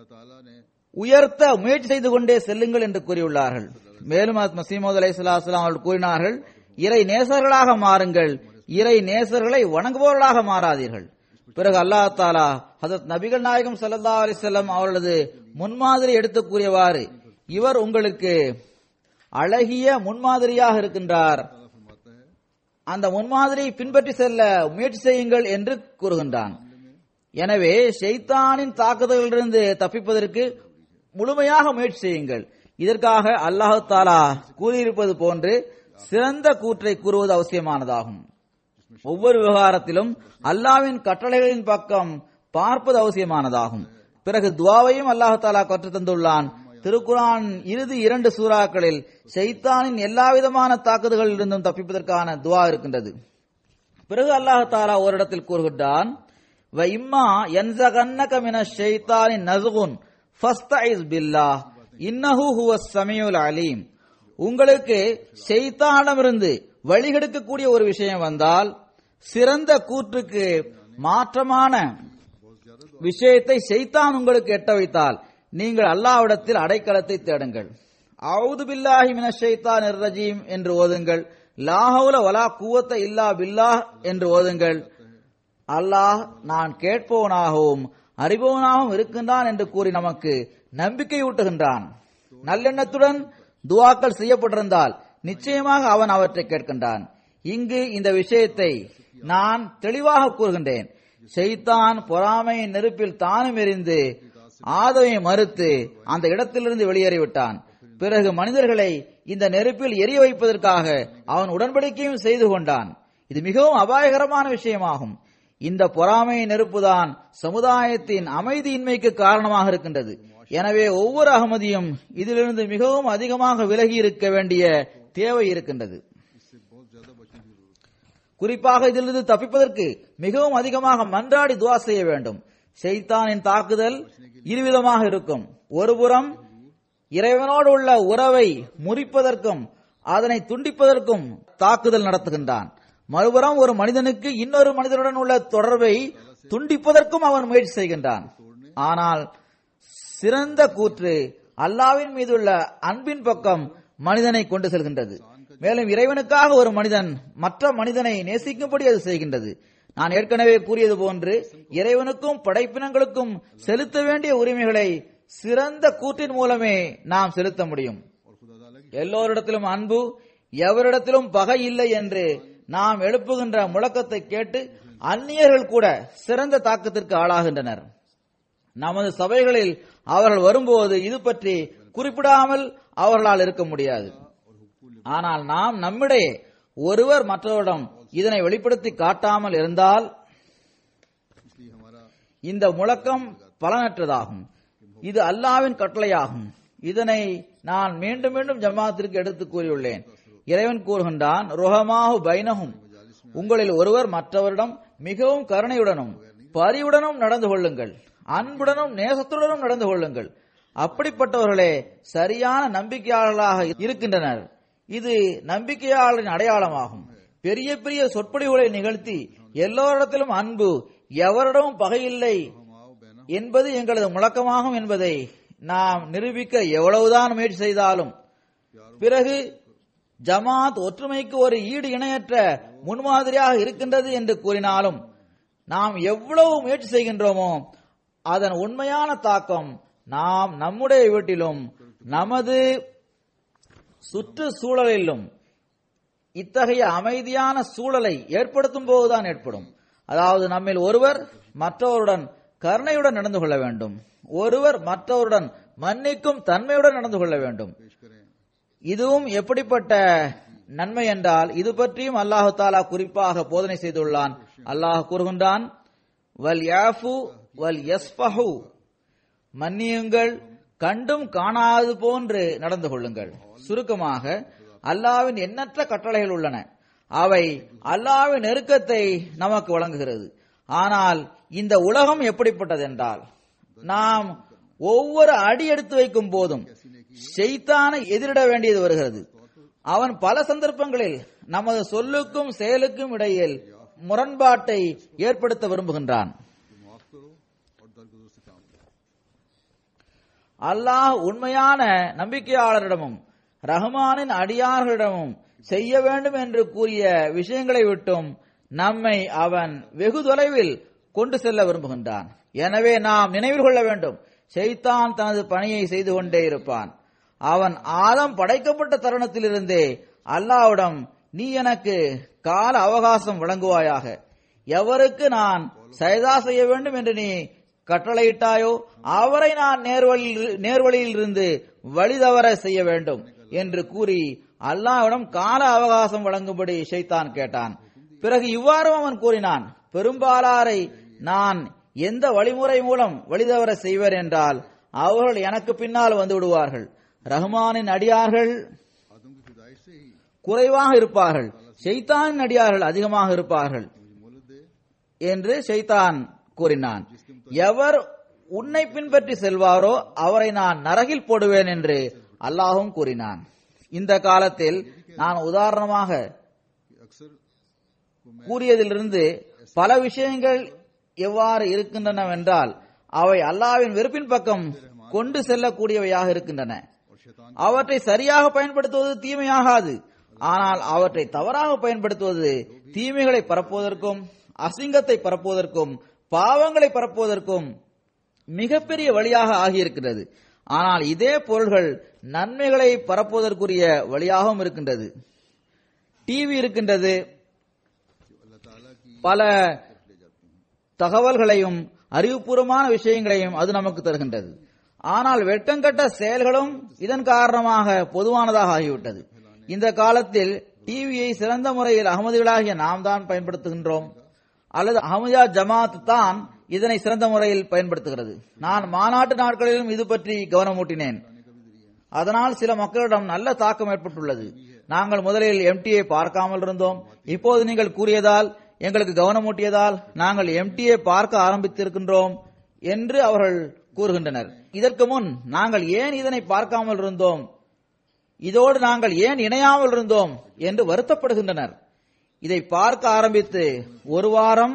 C: உயர்த்த முயற்சி செய்து கொண்டே செல்லுங்கள் என்று கூறியுள்ளார்கள். மேலும் ஹஜ்ரத் மசீமூத் அலைஹிஸ்ஸலாம் அவர்கள் கூறினார்கள், இறை நேசர்களாக மாறுங்கள், இறை நேசர்களை வணங்குபவர்களாக மாறாதீர்கள். பிறகு அல்லாஹ் தஆலா ஹஜ்ரத் நபிகள் நாயகம் ஸல்லல்லாஹு அலைஹி வஸல்லம் அவர்களது முன்மாதிரி எடுத்து கூறியவாறு இவர் உங்களுக்கு அழகிய முன்மாதிரியாக இருக்கின்றார், அந்த முன்மாதிரியை பின்பற்றி செல்ல முயற்சி செய்யுங்கள் என்று கூறுகின்றான். எனவே ஷைத்தானின் தாக்குதலிலிருந்து தப்பிப்பதற்கு முழுமையாக முயற்சி செய்யுங்கள். இதற்காக அல்லாஹ் தஆலா கூறியிருப்பது போன்று சிறந்த கூற்றை கூறுவது அவசியமானதாகும். ஒவ்வொரு விவகாரத்திலும் அல்லாஹ்வின் கட்டளைகளின் பக்கம் பார்ப்பது அவசியமானதாகும். பிறகு துவாவையும் அல்லாஹ் தஆலா கற்றுத் தந்துள்ளான். திருக்குர்ஆன் இறுதி இரண்டு சூறாக்களில் ஷைத்தானின் எல்லாவிதமான தாக்குதல்களில் இருந்தும் தப்பிப்பதற்கான துவா இருக்கின்றது. பிறகு அல்லாஹ் தஆலா ஒரு இடத்தில் கூறுகின்றான், வ இம்மா யன்ஸகன்னக மினஷ் ஷைத்தானி நஸ்குன் ஃபஸ்தஇஸ் பில்லாஹ் இன்னஹு ஹுவஸ் ஸமீஉல் அலீம். உங்களுக்கு ஷைத்தானிடமிருந்து வழிகெடுக்கக்கூடிய ஒரு விஷயம் வந்தால், சிறந்த கூற்றுக்கு மாற்றமான விஷயத்தை ஷைத்தான் உங்களுக்கு எட்ட வைத்தால் நீங்கள் அல்லாஹ்விடத்தில் அடைக்கலத்தை தேடுங்கள். அஊது பில்லாஹி மினஷ் ஷைத்தானிர் ரஜீம் என்று ஓதுங்கள். லா ஹவுல வலா குவத்த இல்லா பில்லாஹ் என்று ஓதுங்கள். அல்லாஹ் நான் கேட்பவனாகவும் அறிபவனாகவும் இருக்கின்றான் என்று கூறி நமக்கு நம்பிக்கை ஊட்டுகின்றான். நல்லெண்ணத்துடன் துவாக்கள் செய்யப்பட்டிருந்தால் நிச்சயமாக அவன் அவற்றை கேட்கின்றான். இங்கு இந்த விஷயத்தை நான் தெளிவாக கூறுகின்றேன். ஷைத்தான் பொறாமையின் நெருப்பில் தானும் எரிந்து ஆதமை மறுத்து அந்த இடத்திலிருந்து வெளியேறிவிட்டான். பிறகு மனிதர்களை இந்த நெருப்பில் எரிய வைப்பதற்காக அவன் உடன்படிக்கையும் செய்து கொண்டான். இது மிகவும் அபாயகரமான விஷயமாகும். இந்த பொறாமையின் நெருப்புதான் சமுதாயத்தின் அமைதியின்மைக்கு காரணமாக இருக்கின்றது. எனவே ஒவ்வொரு அகமதியும் இதிலிருந்து மிகவும் அதிகமாக விலகி இருக்க வேண்டிய தேவை இருக்கின்றது. குறிப்பாக இதிலிருந்து தப்பிப்பதற்கு மிகவும் அதிகமாக மன்றாடி துவா செய்ய வேண்டும். ஷைத்தானின் தாக்குதல் இருவிதமாக இருக்கும். ஒருபுறம் இறைவனோடு உள்ள உறவை முறிப்பதற்கும் அதனை துண்டிப்பதற்கும் தாக்குதல் நடத்துகின்றான். மறுபுறம் ஒரு மனிதனுக்கு இன்னொரு மனிதனுடன் உள்ள தொடர்பை துண்டிப்பதற்கும் அவன் முயற்சி செய்கின்றான். ஆனால் சிறந்த கூற்று அல்லாஹ்வின் மீதுள்ள அன்பின் பக்கம் மனிதனை கொண்டு செல்கின்றது. மேலும் இறைவனுக்காக ஒரு மனிதன் மற்ற மனிதனை நேசிக்கும்படி அது செய்கின்றது. நான் ஏற்கனவே கூறியது போன்று இறைவனுக்கும் படைப்பினங்களுக்கும் செலுத்த வேண்டிய உரிமைகளை சிறந்த கூற்றின் மூலமே நாம் செலுத்த முடியும். எல்லோரிடத்திலும் அன்பு, எவரிடத்திலும் பகை இல்லை என்று நாம் எழுப்புகின்ற முழக்கத்தை கேட்டு அந்நியர்கள் கூட சிறந்த தாக்கத்திற்கு ஆளாகின்றனர். நமது சபைகளில் அவர்கள் வரும்போது இது பற்றி குறிப்பிடாமல் அவர்களால் இருக்க முடியாது. ஆனால் நாம் நம்மிடையே ஒருவர் மற்றவரிடம் இதனை வெளிப்படுத்தி காட்டாமல் இருந்தால் இந்த முழக்கம் பலனற்றதாகும். இது அல்லாஹ்வின் கட்டளையாகும். இதனை நான் மீண்டும் மீண்டும் ஜமாத்திற்கு எடுத்து கூறியுள்ளேன். இறைவன் கூறுகின்றான், ருஹமாஹு பைனஹும், உங்களில் ஒருவர் மற்றவரிடம் மிகவும் கருணையுடனும் பரிவுடனும் நடந்து கொள்ளுங்கள், அன்புடனும் நேசத்துடனும் நடந்து கொள்ளுங்கள். அப்படிப்பட்டவர்களே சரியான நம்பிக்கையாளர்களாக இருக்கின்றனர். இது நம்பிக்கையாளரின் அடையாளமாகும். பெரிய பெரிய சொற்பொழிவுகளை நிகழ்த்தி எல்லோரிடத்திலும் அன்பு, எவரிடமும் பகையில்லை என்பது எங்களது முழக்கமாகும் என்பதை நாம் நிரூபிக்க எவ்வளவுதான் முயற்சி செய்தாலும், பிறகு ஜமாத் ஒற்றுமைக்கு ஒரு ஈடு இணையற்ற முன்மாதிரியாக இருக்கின்றது என்று கூறினாலும், நாம் எவ்வளவு முயற்சி செய்கின்றோமோ அதன் உண்மையான தாக்கம் நாம் நம்முடைய வீட்டிலும் நமது சுற்றுச்சூழலிலும் இத்தகைய அமைதியான சூழலை ஏற்படுத்தும் போதுதான் ஏற்படும். அதாவது நம்மில் ஒருவர் மற்றவருடன் கருணையுடன் நடந்து கொள்ள வேண்டும், ஒருவர் மற்றவருடன் மன்னிக்கும் தன்மையுடன் நடந்து கொள்ள வேண்டும். இதுவும் எப்படிப்பட்ட நன்மை என்றால், இது பற்றியும் அல்லாஹு தாலா குறிப்பாக போதனை செய்துள்ளான். அல்லாஹ் கூறுகின்றான், வல் யாஃபு வல் யஸ்ஃபஹு, மன்னியுங்கள், கண்டும் காணாது போன்று நடந்து கொள்ளுங்கள். சுருக்கமாக அல்லாஹ்வின் எண்ணற்ற கட்டளைகள் உள்ளன. அவை அல்லாஹ்வின் நெருக்கத்தை நமக்கு வழங்குகிறது. ஆனால் இந்த உலகம் எப்படிப்பட்டது என்றால், நாம் ஒவ்வொரு அடி எடுத்து வைக்கும் போதும் ஷைத்தானை எதிரிட வேண்டியது வருகிறது. அவன் பல சந்தர்ப்பங்களில் நமது சொல்லுக்கும் செயலுக்கும் இடையில் முரண்பாட்டை ஏற்படுத்த விரும்புகின்றான். அல்லாஹ் உண்மையான நம்பிக்கையாளரிடமும் ரஹ்மானின் அடியார்களிடமும் செய்ய வேண்டும் என்று கூறிய விஷயங்களை விட்டும் நம்மை அவன் வெகு தொலைவில் கொண்டு செல்ல விரும்புகின்றான். எனவே நாம் நினைவில் கொள்ள வேண்டும், ஷைத்தான் தனது பணியை செய்து கொண்டே இருப்பான். அவன் ஆதம் படைக்கப்பட்ட தருணத்திலிருந்தே அல்லாஹ்விடம், நீ எனக்கு கால அவகாசம் வழங்குவாயாக, எவருக்கு நான் சஜதா செய்ய வேண்டும் என்று நீ கட்டளையிட்டாயோ அவரை நான் நேர்வழியில் நேர்வழியில் இருந்து வழிதவற செய்ய வேண்டும் என்று கூறி அல்லாஹ்விடம் கால அவகாசம் வழங்கும்படி ஷைத்தான் கேட்டான். பிறகு இவ்வாறு அவன் கூறினான், பெரும்பாலாரை நான் எந்த வழிமுறை மூலம் வழிதவற செய்வர் என்றால் அவர்கள் எனக்கு பின்னால் வந்து விடுவார்கள். ரஹ்மானின் அடியார்கள் குறைவாக இருப்பார்கள், ஷைத்தானின் அடியார்கள் அதிகமாக இருப்பார்கள் என்று ஷைத்தான் கூறினான். எவர் உன்னை பின்பற்றி செல்வாரோ அவரை நான் நரகில் போடுவேன் என்று அல்லாஹும் கூறினான். இந்த காலத்தில் நான் உதாரணமாக கூறியதிலிருந்து பல விஷயங்கள் எவ்வாறு இருக்கின்றனவென்றால், அவை அல்லாஹ்வின் வெறுப்பின் பக்கம் கொண்டு செல்லக்கூடியவையாக இருக்கின்றன. அவற்றை சரியாக பயன்படுத்துவது தீமையாகாது, ஆனால் அவற்றை தவறாக பயன்படுத்துவது தீமைகளை பரப்புவதற்கும் அசிங்கத்தை பரப்புவதற்கும் பாவங்களை பரப்புவதற்கும் மிகப்பெரிய வழியாக ஆகியிருக்கிறது. ஆனால் இதே பொருள்கள் நன்மைகளை பரப்புவதற்குரிய வழியாகவும் இருக்கின்றது. டிவி இருக்கின்றது, பல தகவல்களையும் அறிவுபூர்வமான விஷயங்களையும் அது நமக்கு தருகின்றது. ஆனால் வெட்டங்கட்ட செயல்களும் இதன் காரணமாக பொதுவானதாக ஆகிவிட்டது. இந்த காலத்தில் டிவியை சிறந்த முறையில் அகமதிகளாகிய நாம் தான் பயன்படுத்துகின்றோம், அல்லது அஹமதியா ஜமாத் தான் இதனை சிறந்த முறையில் பயன்படுத்துகிறது. நான் மாநாட்டு நாட்களிலும் இது பற்றி கவனமூட்டினேன். அதனால் சில மக்களிடம் நல்ல தாக்கம் ஏற்பட்டுள்ளது. நாங்கள் முதலில் எம்டியை பார்க்காமல் இருந்தோம், இப்போது நீங்கள் கூறியதால் எங்களுக்கு கவனமூட்டியதால் நாங்கள் எம்டியை பார்க்க ஆரம்பித்திருக்கின்றோம் என்று அவர்கள் கூறுகின்றனர். இதற்கு முன் நாங்கள் ஏன் இதனை பார்க்காமல் இருந்தோம், இதோடு நாங்கள் ஏன் இணையாமல் இருந்தோம் என்று வருத்தப்படுகின்றனர். இதை பார்க்க ஆரம்பித்து ஒரு வாரம்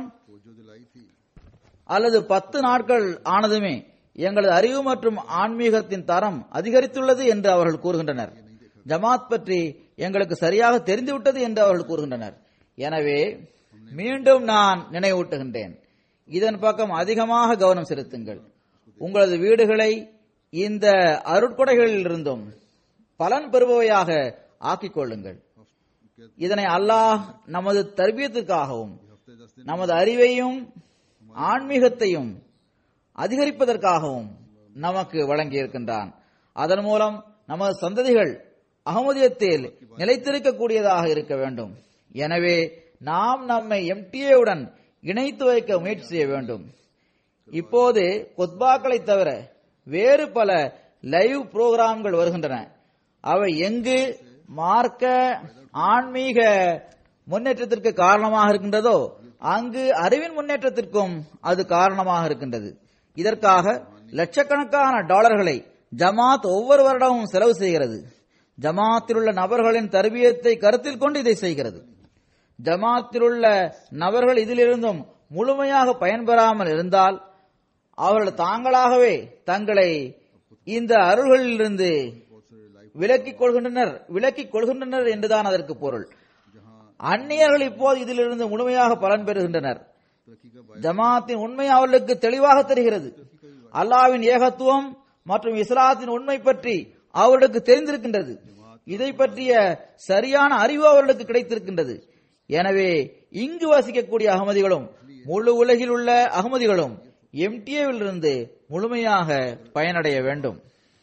C: அல்லது பத்து நாட்கள் ஆனதுமே எங்களது அறிவு மற்றும் ஆன்மீகத்தின் தரம் அதிகரித்துள்ளது என்று அவர்கள் கூறுகின்றனர். ஜமாத் பற்றி எங்களுக்கு சரியாக தெரிந்துவிட்டது என்று அவர்கள் கூறுகின்றனர். எனவே மீண்டும் நான் நினைவூட்டுகின்றேன், இதன் பக்கம் அதிகமாக கவனம் செலுத்துங்கள். உங்களது வீடுகளை இந்த அருட்கொடைகளில் இருந்தும் பலன் பெறுபவையாக ஆக்கிக் கொள்ளுங்கள். இதனை அல்லாஹ் நமது தர்பியத்திற்காகவும் நமது அறிவையும் ஆன்மீகத்தையும் அதிகரிப்பதற்காகவும் நமக்கு வழங்கியிருக்கின்றான். அதன் மூலம் நமது சந்ததிகள் அகமதியத்தில் நிலைத்திருக்கக்கூடியதாக இருக்க வேண்டும். எனவே நாம் நம்மை எம்டிஏவுடன் இணைத்து வைக்க முயற்சி செய்ய வேண்டும். இப்போது குத்பாக்களை தவிர வேறு பல லைவ் புரோகிராம்கள் வருகின்றன. அவை எங்கு மார்க்க ஆன்மீக முன்னேற்றத்திற்கு காரணமாக இருக்கின்றதோ அங்கு அறிவின் முன்னேற்றத்திற்கும் அது காரணமாக இருக்கின்றது. இதற்காக லட்சக்கணக்கான டாலர்களை ஜமாத் ஒவ்வொரு வருடமும் செலவு செய்கிறது. ஜமாத்தில் உள்ள நபர்களின் தர்பியத்தை கருத்தில் கொண்டு இதை செய்கிறது. ஜமாத்தில் உள்ள நபர்கள் இதிலிருந்தும் முழுமையாக பயன்பெறாமல் இருந்தால் அவர்கள் தாங்களாகவே தங்களை இந்த அருள்களிலிருந்து விலக்கிக் கொள்கின்றனர் விலக்கிக் கொள்கின்றனர் என்றுதான் அதற்கு பொருள். அந்நியர்கள் இப்போது இதிலிருந்து முழுமையாக பலன் பெறுகின்றனர். ஜமாத்தின் உண்மை அவர்களுக்கு தெளிவாக தெரிகிறது. அல்லாஹ்வின் ஏகத்துவம் மற்றும் இஸ்லாத்தின் உண்மை பற்றி அவர்களுக்கு தெரிந்திருக்கின்றது. இதை பற்றிய சரியான அறிவு அவர்களுக்கு கிடைத்திருக்கின்றது. எனவே இங்கு வசிக்கக்கூடிய அகமதிகளும் முழு உலகில் உள்ள அகமதிகளும் எம்டிஏவில் இருந்து முழுமையாக பயனடைய வேண்டும்.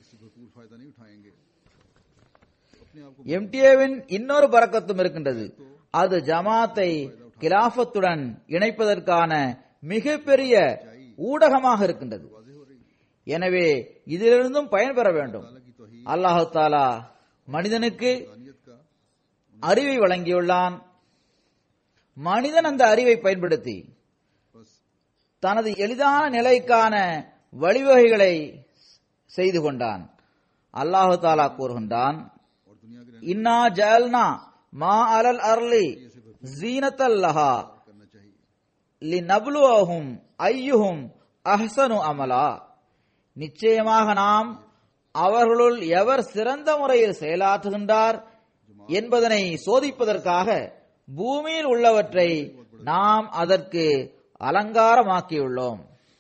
C: எம்டிஏவின் இன்னொரு பரக்கத்தும் இருக்கின்றது. அது ஜமாத்தை கிலாஃபத்துடன் இணைப்பதற்கான மிகப்பெரிய ஊடகமாக இருக்கின்றது. எனவே இதிலிருந்தும் பயன்பெற வேண்டும். அல்லாஹு தாலா மனிதனுக்கு அறிவை வழங்கியுள்ளான். மனிதன் அந்த அறிவை பயன்படுத்தி தனது எளிதான நிலைக்கான வழிவகைகளை செய்து கொண்டான். அல்லாஹு தாலா கூறுகின்றான், இன்னா ஜஅல்னா மா அலல் அர்லி ஸீனத்தல்லஹா லினப்லுவஹும் அய்யுஹும் அஹ்ஸனு அமலா. நிச்சயமாக நாம் அவர்களுள் எவர் சிறந்த முறையில் செயலாற்றுகின்றார் என்பதனை சோதிப்பதற்காக பூமியில் உள்ளவற்றை நாம் அதற்கு அலங்காரமாக்கியுள்ளோம்.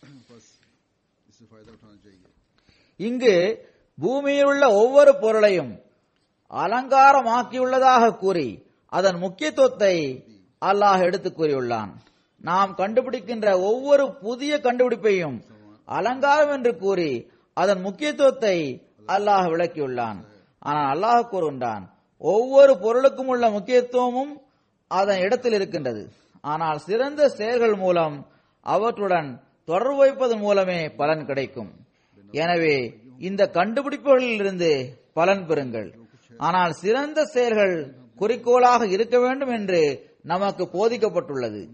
C: இங்கு பூமியில் உள்ள ஒவ்வொரு பொருளையும் அலங்காரமாக்கியுள்ளதாக கூறி அதன் முக்கியத்துவத்தை அல்லாஹ் எடுத்து கூறியுள்ளான். நாம் கண்டுபிடிக்கின்ற ஒவ்வொரு புதிய கண்டுபிடிப்பையும் அலங்காரம் என்று கூறி அதன் முக்கியத்துவத்தை அல்லாஹ் விளக்கியுள்ளான். ஆனால் அல்லாஹ் கூறுகின்றான், ஒவ்வொரு பொருளுக்கும் உள்ள முக்கியத்துவமும் அதன் இடத்தில் இருக்கின்றது. ஆனால் சிறந்த செயல்கள் மூலம் அவற்றுடன் தொடர்பு வைப்பதன் மூலமே பலன் கிடைக்கும். எனவே இந்த கண்டுபிடிப்புகளில் இருந்து பலன் பெறுங்கள். ஆனால் சிறந்த செயல்கள் குறிக்கோளாக இருக்க வேண்டும் என்று நமக்கு போதிக்கப்பட்டுள்ளது.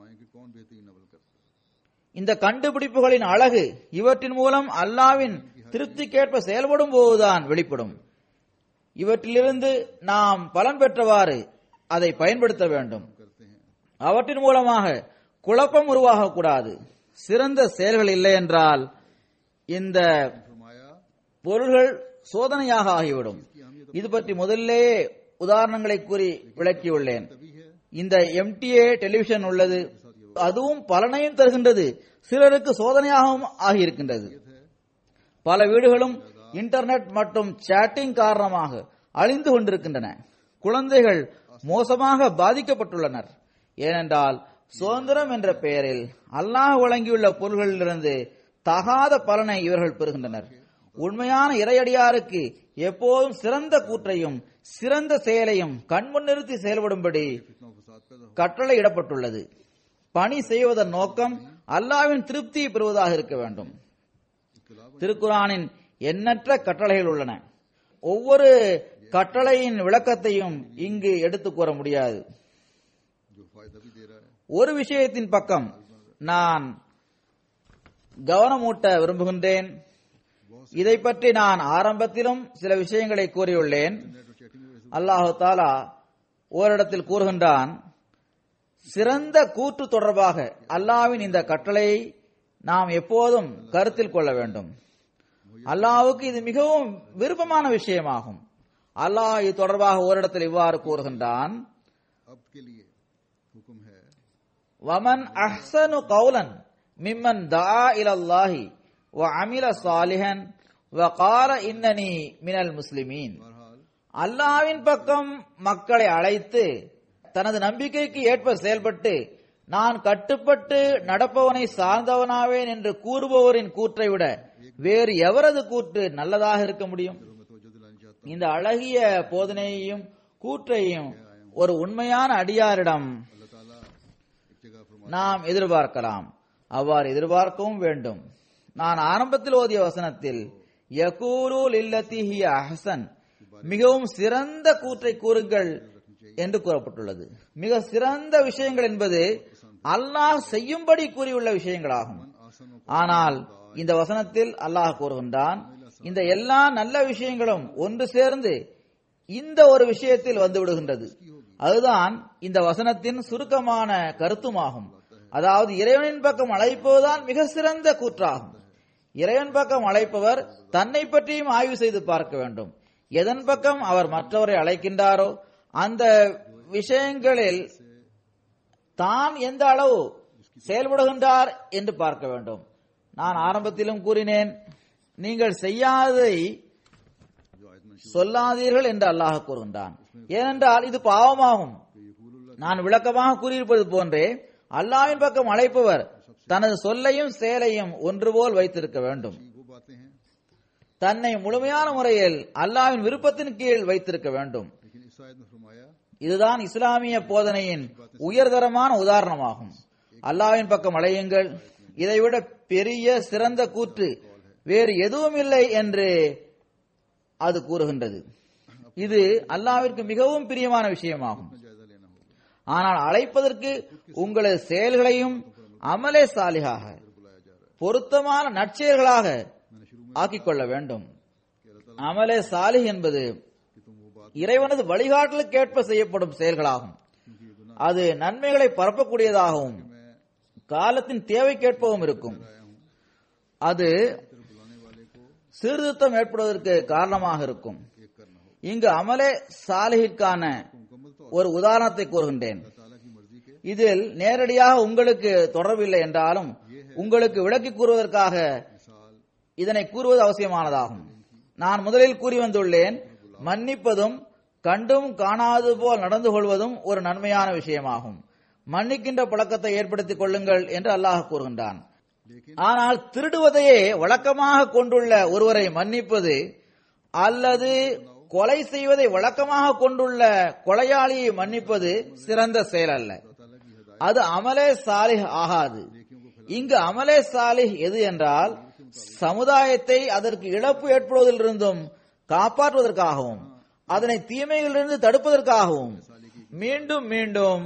C: இந்த கண்டுபிடிப்புகளின் அழகு இவற்றின் மூலம் அல்லாஹ்வின் திருப்திக்கேற்ப செயல்படும் போதுதான் வெளிப்படும். இவற்றிலிருந்து நாம் பலன் பெற்றவாறு அதை பயன்படுத்த வேண்டும். அவற்றின் மூலமாக குழப்பம் உருவாகக்கூடாது. சிறந்த செயல்கள் இல்லை என்றால் இந்த பொருள்கள் சோதனையாக ஆகிவிடும். இது பற்றி முதல்லேயே உதாரணங்களை கூறி விளக்கியுள்ளேன். இந்த எம்டிஏ டெலிவிஷன் உள்ளது, அதுவும் பலனையும் தருகின்றது, சிலருக்கு சோதனையாகவும் ஆகியிருக்கின்றது. பல வீடுகளும் இன்டர்நெட் மற்றும் சாட்டிங் காரணமாக அழிந்து கொண்டிருக்கின்றன. குழந்தைகள் மோசமாக பாதிக்கப்பட்டுள்ளனர். ஏனென்றால் சுதந்திரம் என்ற பெயரில் அல்லாஹ் வழங்கியுள்ள பொருள்களிலிருந்து தகாத பலனை இவர்கள் பெறுகின்றனர். உண்மையான இறையடியாருக்கு எப்போதும் சிறந்த கூற்றையும் சிறந்த செயலையும் கண்முன் நிறுத்தி செயல்படும்படி கட்டளை இடப்பட்டுள்ளது. பணி செய்வதன் நோக்கம் அல்லாஹ்வின் திருப்தியை பெறுவதாக இருக்க வேண்டும். திருக்குர்ஆனின் எண்ணற்ற கட்டளைகள் உள்ளன. ஒவ்வொரு கட்டளையின் விளக்கத்தையும் இங்கு எடுத்துக் கூற முடியாது. ஒரு விஷயத்தின் பக்கம் நான் கவனமூட்ட விரும்புகின்றேன். இதை பற்றி நான் ஆரம்பத்திலும் சில விஷயங்களை கூறியுள்ளேன். அல்லாஹு தாலா ஓரிடத்தில் கூறுகின்றான், சிறந்த கூற்று தொடர்பாக அல்லாஹ்வின் இந்த கட்டளையை நாம் எப்போதும் கருத்தில் கொள்ள வேண்டும். அல்லாஹ்வுக்கு இது மிகவும் விருப்பமான விஷயமாகும். அல்லாஹ் இது தொடர்பாக ஓரிடத்தில் இவ்வாறு கூறுகின்றான், வமன் அஹ்ஸனு கௌலன் மிம்மன் தஆ இலல்லாஹி வ அமில சாலிஹன் வ கால இன்னனி மினல் முஸ்லிமீன். அல்லாஹ்வின் பக்கம் மக்களை அழைத்து தனது நம்பிக்கைக்கு ஏற்ப செயல்பட்டு நான் கட்டுப்பட்டு நடப்பவனை சார்ந்தவனாவேன் என்று கூறுபவரின் கூற்றை விட வேறு எவரது கூற்று நல்லதாக இருக்க முடியும்? இந்த அழகிய போதனையையும் கூற்றையும் ஒரு உண்மையான அடியாரிடம் நாம் எதிர்பார்க்கலாம். அவ்வாறு எதிர்பார்க்கவும் வேண்டும். நான் ஆரம்பத்தில் ஓதிய வசனத்தில் யகூலு லில்லதி ஹிய அஹ்ஸன், மிகவும் சிறந்த கூற்றை கூறுங்கள் என்று கூறப்பட்டுள்ளது. மிக சிறந்த விஷயங்கள் என்பது அல்லாஹ் செய்யும்படி கூறியுள்ள விஷயங்களாகும். ஆனால் இந்த வசனத்தில் அல்லாஹ் கூறுகின்றான், இந்த எல்லா நல்ல விஷயங்களும் ஒன்று சேர்ந்து இந்த ஒரு விஷயத்தில் வந்து விடுகின்றது. அதுதான் இந்த வசனத்தின் சுருக்கமான கருத்துமாகும். அதாவது இறைவனின் பக்கம் அழைப்பதுதான் மிக சிறந்த கூற்றாகும். இறைவன் பக்கம் அழைப்பவர் தன்னை பற்றியும் ஆய்வு செய்து பார்க்க வேண்டும். எதன் பக்கம் அவர் மற்றவரை அழைக்கின்றாரோ அந்த விஷயங்களில் தான் எந்த அளவு செயல்படுகின்றார் என்று பார்க்க வேண்டும். நான் ஆரம்பத்திலும் கூறினேன், நீங்கள் செய்யாததை சொல்லாதீர்கள் என்று அல்லாஹ் கூறுகின்றான். ஏனென்றால் இது பாவமாகும். நான் விளக்கமாக கூறியிருப்பது போன்றே அல்லாஹ்வின் பக்கம் அழைப்பவர் தனது சொல்லையும் செயலையும் ஒன்றுபோல் வைத்திருக்க வேண்டும். தன்னை முழுமையான முறையில் அல்லாஹ்வின் விருப்பத்தின் கீழ் வைத்திருக்க வேண்டும். இதுதான் இஸ்லாமிய போதனையின் உயர்தரமான உதாரணமாகும். அல்லாஹ்வின் பக்கம் அழையுங்கள், இதைவிட பெரிய சிறந்த கூற்று வேறு எதுவும் இல்லை என்று அது கூறுகின்றது. இது அல்லாஹ்விற்கு மிகவும் பிரியமான விஷயமாகும். ஆனால் அழைப்பதற்கு உங்களது செயல்களையும் அமலே சாலிஹாக பொருத்தமான நற்செயல்களாக ஆக்கிக் கொள்ள வேண்டும். அமலே சாலிஹ் என்பது இறைவனது வழிகாட்டலுக்கேற்ப செய்யப்படும் செயல்களாகும். அது நன்மைகளை பரப்பக்கூடியதாகவும் காலத்தின் தேவைக்கேற்பவும் இருக்கும். அது சீர்திருத்தம் ஏற்படுவதற்கு காரணமாக இருக்கும். இங்கு அமலே சாலிஹிற்கான ஒரு உதாரணத்தை கூறுகின்றேன். இதில் நேரடியாக உங்களுக்கு தொடர்பில்லை என்றாலும் உங்களுக்கு விளக்கி கூறுவதற்காக இதனை கூறுவது அவசியமானதாகும். நான் முதலில் கூறி வந்துள்ளேன், மன்னிப்பதும் கண்டும் காணாது போல் நடந்து கொள்வதும் ஒரு நன்மையான விஷயமாகும். மன்னிக்கின்ற பழக்கத்தை ஏற்படுத்திக் கொள்ளுங்கள் என்று அல்லாஹ் கூறுகின்றான். ஆனால் திருடுவதையே வழக்கமாக கொண்டுள்ள ஒருவரை மன்னிப்பது அல்லது கொலை செய்வதை வழக்கமாக கொண்டுள்ள கொலையாளியை மன்னிப்பது சிறந்த செயல் அல்ல. அது அமலே சாலிஹ் ஆகாது. இங்கு அமலே சாலிஹ் எது என்றால் சமுதாயத்தை அதற்கு இழப்பு ஏற்படுவதிலிருந்தும் காப்பாற்றுவதற்காகவும் அதனை தீமைகளிலிருந்து தடுப்பதற்காகவும் மீண்டும் மீண்டும்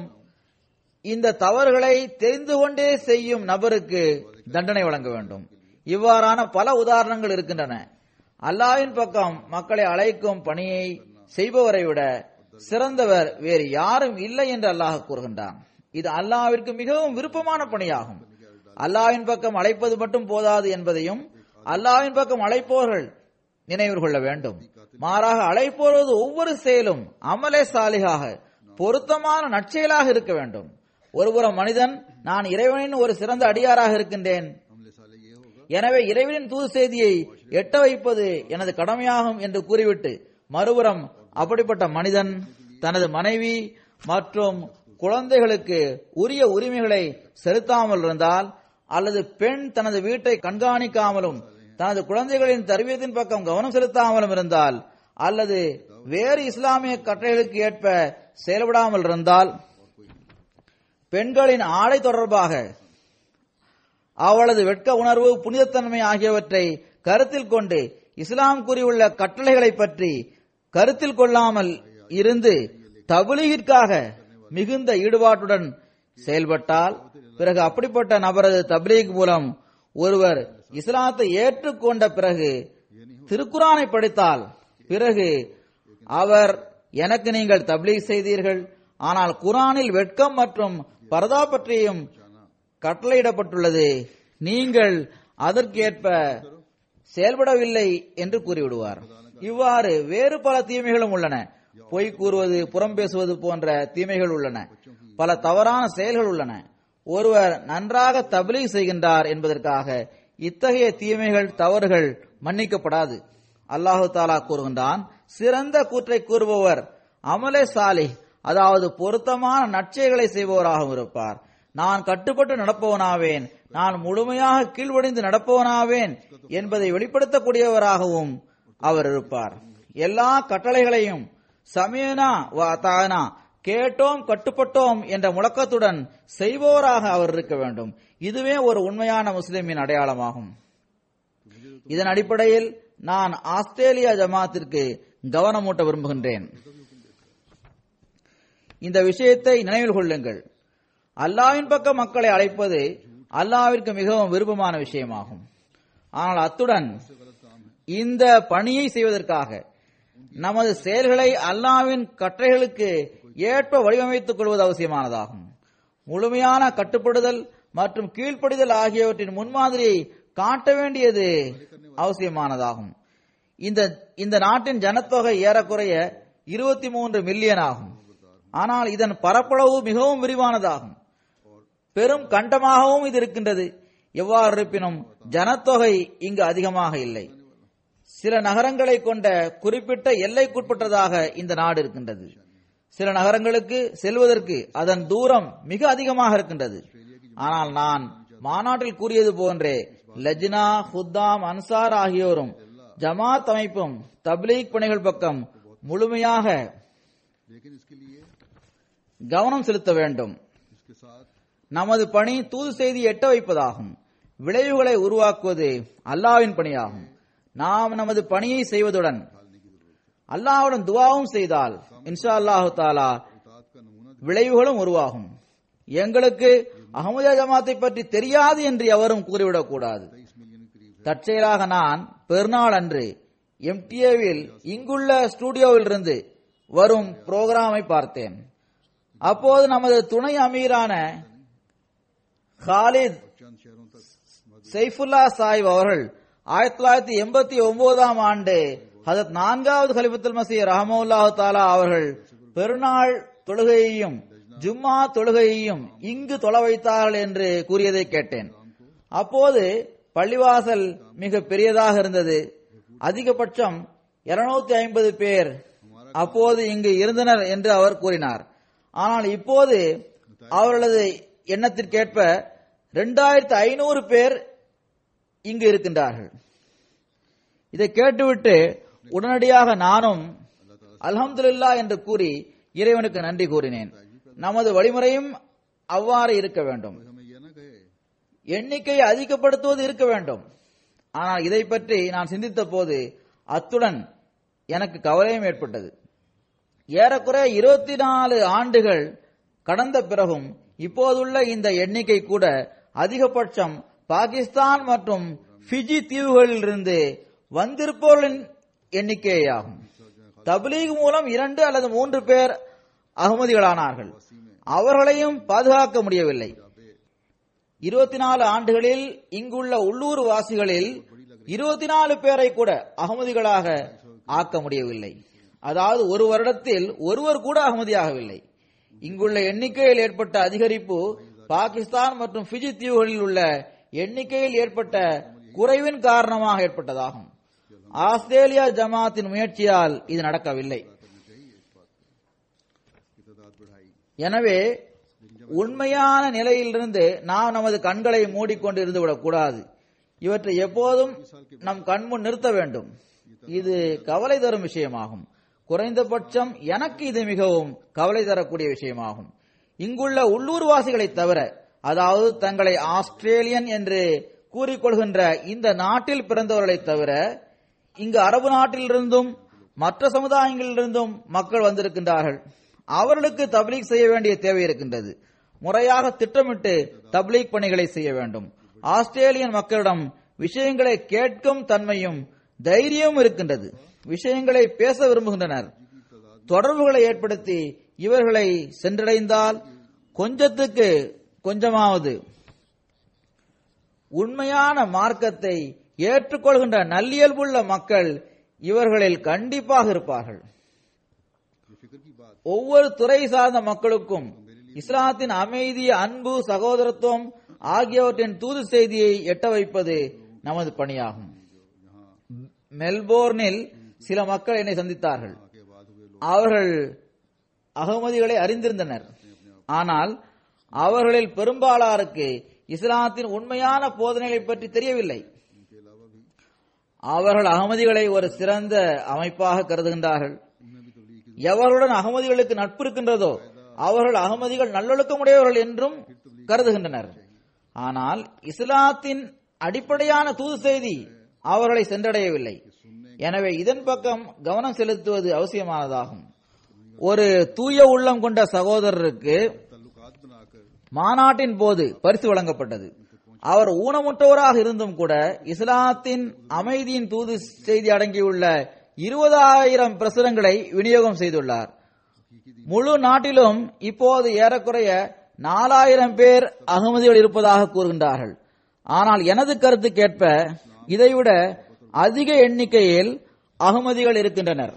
C: இந்த தவறுகளை தெரிந்து கொண்டே செய்யும் நபருக்கு தண்டனை வழங்க வேண்டும். இவ்வாறான பல உதாரணங்கள் இருக்கின்றன. அல்லாஹ்வின் பக்கம் மக்களை அழைக்கும் பணியை செய்பவரை விட சிறந்தவர் வேறு யாரும் இல்லை என்று அல்லாஹ் கூறுகின்றான். இது அல்லாஹ்விற்கு மிகவும் விருப்பமான பணியாகும். அல்லாஹ்வின் பக்கம் அழைப்பது மட்டும் போதாது என்பதையும் அல்லாஹ்வின் பக்கம் அழைப்பவர்கள் நினைவு கொள்ள வேண்டும். மாறாக அழைப்போவது ஒவ்வொரு செயலும் அமலே சாலிகாக பொருத்தமான நற்செயலாக இருக்க வேண்டும். ஒருபுறம் மனிதன் நான் இறைவனின் ஒரு சிறந்த அடியாராக இருக்கின்றேன், எனவே இறைவனின் தூது செய்தியை எட்ட வைப்பது எனது கடமையாகும் என்று கூறிவிட்டு மறுபுறம் அப்படிப்பட்ட மனிதன் தனது மனைவி மற்றும் குழந்தைகளுக்கு உரிய உரிமைகளை செலுத்தாமல் இருந்தால், அல்லது பெண் தனது வீட்டை கண்காணிக்காமலும் தனது குழந்தைகளின் தர்பியத்தின் பக்கம் கவனம் செலுத்தாமலும் இருந்தால், அல்லது வேறு இஸ்லாமிய கட்டளைகளுக்கு ஏற்ப செயல்படாமல் இருந்தால், பெண்களின் ஆடை தொடர்பாக அவளது வெட்க உணர்வு, புனிதத்தன்மை ஆகியவற்றை கருத்தில் கொண்டு இஸ்லாம் கூறியுள்ள கட்டளைகளை பற்றி கருத்தில் கொள்ளாமல் இருந்து தப்லீகிற்காக மிகுந்த ஈடுபாட்டுடன் செயல்பட்டால், பிறகு அப்படிப்பட்ட நபரது தப்லீக் மூலம் ஒருவர் இஸ்லாத்தை ஏற்றுக்கொண்ட பிறகு திருக்குரானை படித்தால், பிறகு அவர் எனக்கு நீங்கள் தப்லீக் செய்தீர்கள், ஆனால் குரானில் வெட்கம் மற்றும் பர்தா பற்றியும் கட்டளையிடப்பட்டுள்ளது, நீங்கள் அதற்கேற்ப செயல்படவில்லை என்று கூறிவிடுவார். இவ்வாறு வேறு பல தீமைகளும் உள்ளன. பொய் கூறுவது, புறம் பேசுவது போன்ற தீமைகள் உள்ளன. பல தவறான செயல்கள் உள்ளன. ஒருவர் நன்றாக தப்லீக் செய்கின்றார் என்பதற்காக இத்தகைய தீமைகள், தவறுகள் மன்னிக்கப்படாது. அல்லாஹு தாலா கூறுகின்றான், சிறந்த கூற்றை கூறுபவர் அமலே சாலிஹ், அதாவது பொருத்தமான நற்செயல்களை செய்பவராகவும் இருப்பார். நான் கட்டுப்பட்டு நடப்பவனாவேன், நான் முழுமையாக கீழ்வடிந்து நடப்பவனாவேன் என்பதை வெளிப்படுத்தக்கூடியவராகவும் அவர் இருப்பார். எல்லா கட்டளைகளையும் சமீனா வ அதானா, கேட்டோம் கட்டுப்பட்டோம் என்ற முழக்கத்துடன் செய்பவராக அவர் இருக்க வேண்டும். இதுவே ஒரு உண்மையான முஸ்லிமின் அடையாளமாகும். இதன் அடிப்படையில் நான் ஆஸ்திரேலியா ஜமாத்திற்கு கவனமூட்ட விரும்புகின்றேன். இந்த விஷயத்தை நினைவில் கொள்ளுங்கள். அல்லாஹ்வின் பக்கம் மக்களை அழைப்பது அல்லாஹ்விற்கு மிகவும் விருப்பமான விஷயமாகும். ஆனால் அத்துடன் இந்த பணியை செய்வதற்காக நமது செயல்களை அல்லாஹ்வின் கட்டளைகளுக்கு ஏற்ப வடிவமைத்துக் கொள்வது அவசியமானதாகும். முழுமையான கட்டுப்படுதல் மற்றும் கீழ்ப்படிதல் ஆகியவற்றின் முன்மாதிரியை காட்ட வேண்டியது அவசியமானதாகும். இந்த இந்த நாட்டின் ஜனத்தொகை ஏறக்குறைய இருபத்தி மூன்று மில்லியன் ஆகும். ஆனால் இதன் பரப்பளவு மிகவும் விரிவானதாகும். பெரும் கண்டமாகவும் இது இருக்கின்றது. எவ்வாறு இருப்பினும் ஜனத்தொகை இங்கு அதிகமாக இல்லை. சில நகரங்களை கொண்ட குறிப்பிட்ட எல்லைக்குட்பட்டதாக இந்த நாடு இருக்கின்றது. சில நகரங்களுக்கு செல்வதற்கு அதன் தூரம் மிக அதிகமாக இருக்கின்றது. ஆனால் நான் மாநாட்டில் கூறியது போன்றே லஜ்னா, ஹுத்தாம், அன்சார் ஆகியோரும் ஜமாத் அமைப்பும் தப்லீக் பணிகள் பக்கம் முழுமையாக கவனம் செலுத்த வேண்டும். நமது பணி தூது செய்தி எட்ட வைப்பதாகும். விளைவுகளை உருவாக்குவது அல்லாஹ்வின் பணியாகும். நாம் நமது பணியை செய்வதுடன் அல்லாஹ்வுடன் துஆவும் செய்தால் இன்ஷா அல்லாஹு தஆலா விளைவுகளும் உருவாகும். எங்களுக்கு அஹ்மதியா ஜமாத்தை பற்றி தெரியாது என்று எவரும் கூறிவிடக் கூடாது. தற்செயலாக நான் பெருநாள் அன்று எம்டிஏவில் இங்குள்ள ஸ்டுடியோவில் இருந்து வரும் புரோகிராமை பார்த்தேன். அப்போது நமது துணை அமீரான காலித் சைஃபுல்லா சாஹிப் அவர்கள் ஆயிரத்தி தொள்ளாயிரத்தி எண்பத்தி ஒன்பதாம் ஆண்டு ஹதரத் நான்காவது கலிஃபத்துல் மஸீஹ் ரஹ்மத்துல்லாஹி தஆலா அவர்கள் பெருநாள் தொழுகையையும் ஜும்மா தொழுகையையும் இங்கு தொழ வைத்தார்கள் என்று கூறியதை கேட்டேன். அப்போது பள்ளிவாசல் மிக பெரியதாக இருந்தது. அதிகபட்சம் இருநூத்தி ஐம்பது பேர் அப்போது இங்கு இருந்தனர் என்று அவர் கூறினார். ஆனால் இப்போது அவர்களது எண்ணத்திற்கேற்ப இரண்டாயிரத்தி ஐநூறு பேர் இங்கு இருக்கின்றார்கள். இதை கேட்டுவிட்டு உடனடியாக நானும் அல்ஹம்துலில்லாஹ் என்று கூறி இறைவனுக்கு நன்றி கூறினேன். நமது வழிமுறையும் அவ்வாறு இருக்க வேண்டும். எண்ணிக்கையை அதிகப்படுத்துவது இருக்க வேண்டும். ஆனால் இதை பற்றி நான் சிந்தித்த போது அத்துடன் எனக்கு கவலையும் ஏற்பட்டது. ஏறக்குறைய இருபத்தி நாலு ஆண்டுகள் கடந்த பிறகும் இப்போதுள்ள இந்த எண்ணிக்கை கூட அதிகபட்சம் பாகிஸ்தான் மற்றும் பிஜி தீவுகளில் இருந்து வந்திருப்பவர்களின் எண்ணிக்கையாகும். தப்லீக் மூலம் இரண்டு அல்லது மூன்று பேர் அகமதிகளானார்கள். அவர்களையும் பாதுகாக்க முடியவில்லை. இருபத்தி நாலு ஆண்டுகளில் இங்குள்ள உள்ளூர் வாசிகளில் இருபத்தி நாலு பேரை கூட அகமதிகளாக ஆக்க முடியவில்லை. அதாவது ஒரு வருடத்தில் ஒருவர் கூட அகமதியாகவில்லை. இங்குள்ள எண்ணிக்கையில் ஏற்பட்ட அதிகரிப்பு பாகிஸ்தான் மற்றும் பிஜி தீவுகளில் உள்ள எண்ணிக்கையில் ஏற்பட்ட குறைவின் காரணமாக ஏற்பட்டதாகும். ஆஸ்திரேலியா ஜமாத்தின் முயற்சியால் இது நடக்கவில்லை. எனவே உண்மையான நிலையிலிருந்து நாம் நமது கண்களை மூடிக்கொண்டு இருந்துவிடக் கூடாது. இவற்றை எப்போதும் நம் கண்முன் நிறுத்த வேண்டும். இது கவலை தரும் விஷயமாகும். குறைந்தபட்சம் எனக்கு இது மிகவும் கவலை தரக்கூடிய விஷயமாகும். இங்குள்ள உள்ளூர்வாசிகளை தவிர, அதாவது தங்களை ஆஸ்திரேலியன் என்று கூறிக்கொள்கின்ற இந்த நாட்டில் பிறந்தவர்களை தவிர, இங்கு அரபு நாட்டிலிருந்தும் மற்ற சமுதாயங்களிலிருந்தும் மக்கள் வந்திருக்கின்றார்கள். அவர்களுக்கு தப்லீக் செய்ய வேண்டிய தேவை இருக்கின்றது. முறையாக திட்டமிட்டு தப்லீக் பணிகளை செய்ய வேண்டும். ஆஸ்திரேலியன் மக்களிடம் விஷயங்களை கேட்கும் தன்மையும் தைரியமும் இருக்கின்றது. விஷயங்களை பேச விரும்புகின்றனர். தொடர்புகளை ஏற்படுத்தி இவர்களை சென்றடைந்தால் கொஞ்சத்துக்கு கொஞ்சமாவது உண்மையான மார்க்கத்தை ஏற்றுக்கொள்கின்ற நல்லியல்புள்ள மக்கள் இவர்களில் கண்டிப்பாக இருப்பார்கள். ஒவ்வொரு துறை சார்ந்த மக்களுக்கும் இஸ்லாத்தின் அமைதி, அன்பு, சகோதரத்துவம் ஆகியவற்றின் தூது செய்தியை எட்ட வைப்பது நமது பணியாகும். மெல்போர்னில் சில மக்கள் என்னை சந்தித்தார்கள். அவர்கள் அகமதிகளை அறிந்திருந்தனர். ஆனால் அவர்களில் பெரும்பாலாருக்கு இஸ்லாத்தின் உண்மையான போதனைகளை பற்றி தெரியவில்லை. அவர்கள் அகமதிகளை ஒரு சிறந்த அமைப்பாக கருதுகின்றார்கள். எவர்களுடன் அகமதிகளுக்கு நட்பு இருக்கின்றதோ அவர்கள் அகமதிகள் நல்லொழுக்கமுடையவர்கள் என்றும் கருதுகின்றனர். ஆனால் இஸ்லாத்தின் அடிப்படையான தூது செய்தி அவர்களை சென்றடையவில்லை. எனவே இதன் பக்கம் கவனம் செலுத்துவது அவசியமானதாகும். ஒரு தூய உள்ளம் கொண்ட சகோதரருக்கு மாநாட்டின் போது பரிசு வழங்கப்பட்டது. அவர் ஊனமுற்றவராக இருந்தும் கூட இஸ்லாத்தின் அமைதியின் தூது செய்தி அடங்கியுள்ள இருபதாயிரம் பிரசுரங்களை விநியோகம் செய்துள்ளார். முழு நாட்டிலும் இப்போது ஏறக்குறைய நாலாயிரம் பேர் அகமதிகள் இருப்பதாக கூறுகின்றார்கள். ஆனால் எனது கருத்துக்கேற்ப இதைவிட அதிக எண்ணிக்கையில் அகமதிகள் இருக்கின்றனர்.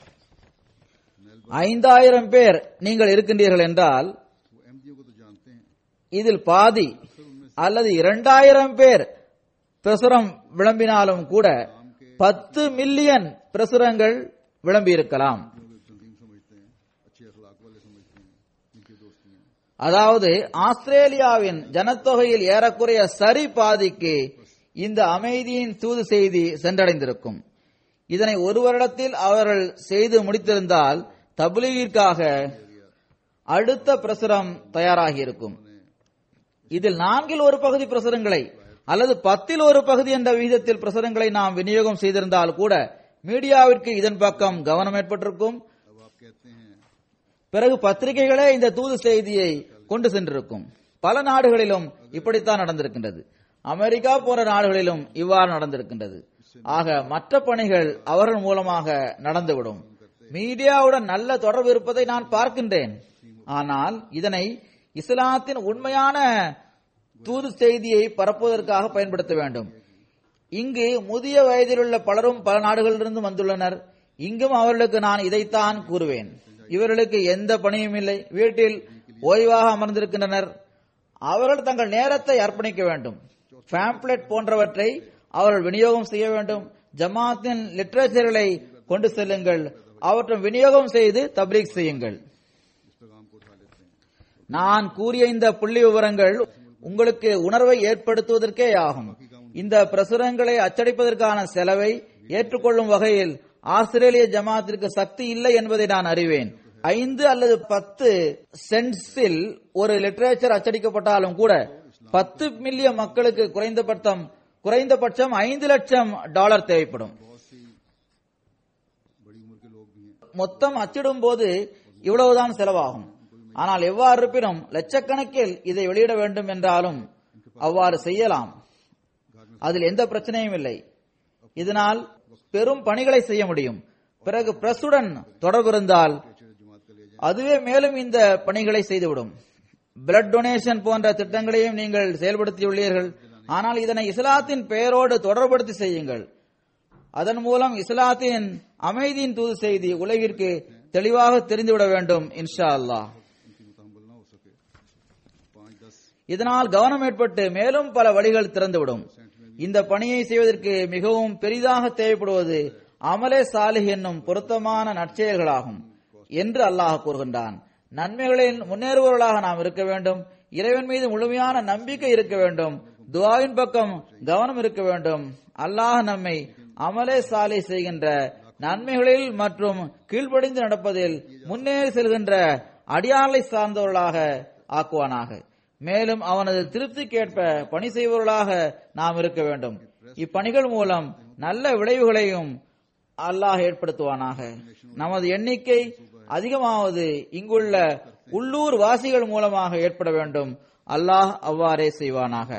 C: ஐந்தாயிரம் பேர் நீங்கள் இருக்கின்றீர்கள் என்றால்
B: वो अहमदियों को तो जानते हैं,
C: இதில் பாதி அல்லது இரண்டாயிரம் பேர் பிரசுரம் விளம்பினாலும் கூட பத்து மில்லியன் பிரசுரங்கள் விளம்பியிருக்கலாம்.
B: जो लोग तंजीम समझते हैं, अच्छे अखलाक वाले समझते हैं, इनकी दोस्ती हैं.
C: அதாவது ஆஸ்திரேலியாவின் ஜனத்தொகையில் ஏறக்குறைய சரி பாதிக்கு இந்த அமைதியின் தூது செய்தி சென்றடைந்திருக்கும். இதனை ஒரு வருடத்தில் அவர்கள் செய்து முடித்திருந்தால் தப்லீகிற்காக அடுத்த பிரசுரம் தயாராகி இருக்கும். இதில் நான்கில் ஒரு பகுதி பிரசுரங்களை அல்லது பத்தில் ஒரு பகுதி என்ற விகிதத்தில் பிரசுரங்களை நாம் விநியோகம் செய்திருந்தால் கூட மீடியாவிற்கு இதன் பக்கம் கவனம் ஏற்பட்டிருக்கும்.
B: अब आप कहते हैं
C: பிறகு பத்திரிகைகளே இந்த தூது செய்தியை கொண்டு சென்றிருக்கும். பல நாடுகளிலும் இப்படித்தான் நடந்திருக்கின்றது. அமெரிக்கா போன்ற நாடுகளிலும் இவ்வாறு நடந்திருக்கின்றது. ஆக மற்ற பணிகள் அவர்கள் மூலமாக நடந்துவிடும். மீடியாவுடன் நல்ல தொடர்பு இருப்பதை நான் பார்க்கின்றேன். ஆனால் இதனை இஸ்லாத்தின் உண்மையான தூது செய்தியை பரப்புவதற்காக பயன்படுத்த வேண்டும். இங்கு முதிய வயதிலுள்ள பலரும் பல நாடுகளிலிருந்து வந்துள்ளனர். இங்கும் அவர்களுக்கு நான் இதைத்தான் கூறுவேன். இவர்களுக்கு எந்த பணியும் இல்லை, வீட்டில் ஓய்வாக அமர்ந்திருக்கின்றனர். அவர்கள் தங்கள் நேரத்தை அர்ப்பணிக்க வேண்டும். பேம்ப்ளெட் போன்றவற்றை அவர்கள் விநியோகம் செய்ய வேண்டும். ஜமாத்தின் லிட்டரேச்சர்களை கொண்டு செல்லுங்கள், அவற்றை விநியோகம் செய்து தப்லீக் செய்யுங்கள்.
B: इस पैगाम को उठा लेते हैं.
C: நான் கூறிய இந்த புள்ளி விவரங்கள் உங்களுக்கு உணர்வை ஏற்படுத்துவதற்கே ஆகும். இந்த பிரசுரங்களை அச்சடிப்பதற்கான செலவை ஏற்றுக்கொள்ளும் வகையில் ஆஸ்திரேலிய ஜமாத்திற்கு சக்தி இல்லை என்பதை நான் அறிவேன். ஐந்து அல்லது பத்து சென்ட்ஸில் ஒரு லிட்டரேச்சர் அச்சடிக்கப்பட்டாலும் கூட பத்து மில்லியன் மக்களுக்கு குறைந்தபட்சம் குறைந்தபட்சம் ஐந்து லட்சம் டாலர் தேவைப்படும்.
B: बहुत सी बड़ी उम्र के लोग भी हैं.
C: மொத்தம் அச்சிடும் போது இவ்வளவுதான் செலவாகும். ஆனால் எவ்வாறு இருப்பினும் லட்சக்கணக்கில் இதை வெளியிட வேண்டும் என்றாலும் அவ்வாறு செய்யலாம். அதில் எந்த பிரச்சனையும் இல்லை. இதனால் பெரும் பணிகளை செய்ய முடியும். பிறகு பிரசுடன் தொடர்பு இருந்தால் அதுவே மேலும் இந்த பணிகளை செய்துவிடும். பிளட் டொனேஷன் போன்ற திட்டங்களையும் நீங்கள் செயல்படுத்தியுள்ளீர்கள். ஆனால் இதனை இஸ்லாத்தின் பெயரோடு தொடர்படுத்தி செய்யுங்கள். அதன் மூலம் இஸ்லாத்தின் அமைதியின் தூது செய்தி உலகிற்கு தெளிவாக தெரிந்துவிட வேண்டும். இன்ஷா அல்லாஹ்.
B: इनकी मुताहमल ना हो सके. पाँच दस
C: இதனால் கவனம் ஏற்பட்டு மேலும் பல வழிகள் திறந்துவிடும். இந்த பணியை செய்வதற்கு மிகவும் பெரிதாக தேவைப்படுவது அமலே சாலிஹ் என்னும் பொருத்தமான நற்செயல்களாகும் என்று அல்லாஹ் கூறுகின்றான். நன்மைகளில் முன்னேறுபவர்களாக நாம் இருக்க வேண்டும். இறைவன் மீது முழுமையான நம்பிக்கை இருக்க வேண்டும். துஆவின் பக்கம் கவனம் இருக்க வேண்டும். அல்லாஹ் நம்மை அமலே சாலிஹ் செய்கின்ற நன்மைகளில் மற்றும் கீழ்ப்படிந்து நடப்பதில் முன்னேறி செல்கின்ற அடியார்களை சார்ந்தவர்களாக ஆக்குவானாக. மேலும் அவனது திருப்திக்கேற்ப பணி செய்பவர்களாக நாம் இருக்க வேண்டும். இப்பணிகள் மூலம் நல்ல விளைவுகளையும் அல்லாஹ் ஏற்படுத்துவானாக. நமது எண்ணிக்கை அதிகமாவது இங்குள்ள உள்ளூர் வாசிகள் மூலமாக ஏற்பட வேண்டும். அல்லாஹ் அவ்வாறே செய்வானாக.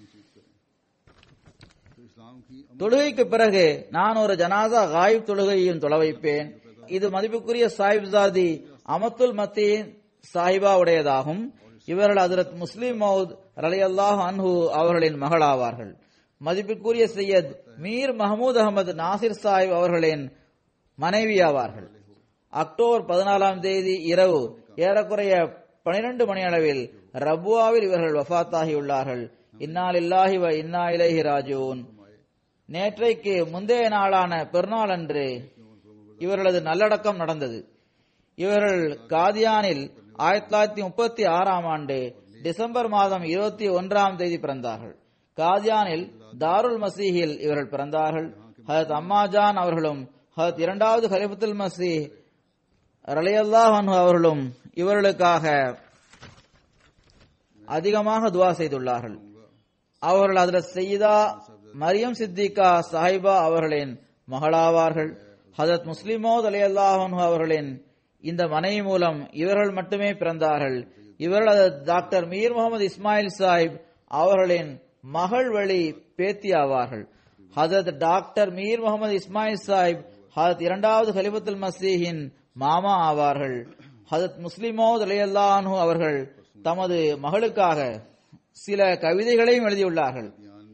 B: तो इस्लाम की
C: தொழுகைக்கு பிறகு நான் ஒரு ஜனாசா காயிப் தொழுகையும் தொழ வைப்பேன். இது மதிப்புக்குரிய சாஹிப்சாதி அமத்துல் மத்தீன் சாஹிபா உடையதாகும். இவர்கள் ஹஜ்ரத் முஸ்லிம் மௌத் ரலியல்லாஹு அன்ஹு அவர்களின் மகளாவார்கள். மதிப்புக்குரிய சையத் மீர் மஹமூத் அகமது நாசிர் சாஹிப் அவர்களின் மனைவியாவார்கள். அக்டோபர் பதினாலாம் தேதி இரவு ஏறக்குறைய பனிரெண்டு மணி அளவில் ரபுவாவில் இவர்கள் வஃபாத்தாகியுள்ளார்கள். இன்னா லில்லாஹி வ இன்னா இலைஹி ராஜிஊன். நேற்றைக்கு முந்தைய நாளான பெருநாள் அன்று இவர்களது நல்லடக்கம் நடந்தது. இவர்கள் காதியானில் ஆயிரத்தி தொள்ளாயிரத்தி முப்பத்தி ஆறாம் ஆண்டு டிசம்பர் மாதம் இருபத்தி ஒன்றாம் தேதி பிறந்தார்கள். காதியானில் தாருல் மசீஹில் இவர்கள் பிறந்தார்கள். ஹஜரத் அம்மாஜான் அவர்களும் ஹஜரத் இரண்டாவது கலிஃபத்துல் மசீஹ் ரலியல்லாஹு அன்ஹு அவர்களும் இவர்களுக்காக அதிகமாக துஆ செய்துள்ளார்கள். அவர்கள் ஹஜரத் சையீதா மரியம் சித்திகா சாஹிபா அவர்களின் மகளாவார்கள். ஹஜரத் முஸ்லிம் மௌத் ரலியல்லாஹு அன்ஹு அவர்களின் இந்த மனைவி மூலம் இவர்கள் மட்டுமே பிறந்தார்கள். இவர்கள் டாக்டர் மீர் முகமது இஸ்மாயில் சாஹிப் அவர்களின் மகள் வழி பேத்தி ஆவார்கள். ஹஜரத் டாக்டர் மீர் முகமது இஸ்மாயில் சாஹிப் ஹஜரத் இரண்டாவது கலிஃபத்துல் மசீஹின் மாமா ஆவார்கள். ஹஜரத் முஸ்லிம் மௌத் ரலியல்லாஹு அன்ஹு அவர்கள் தமது மகளுக்காக சில கவிதைகளையும் எழுதியுள்ளார்கள்.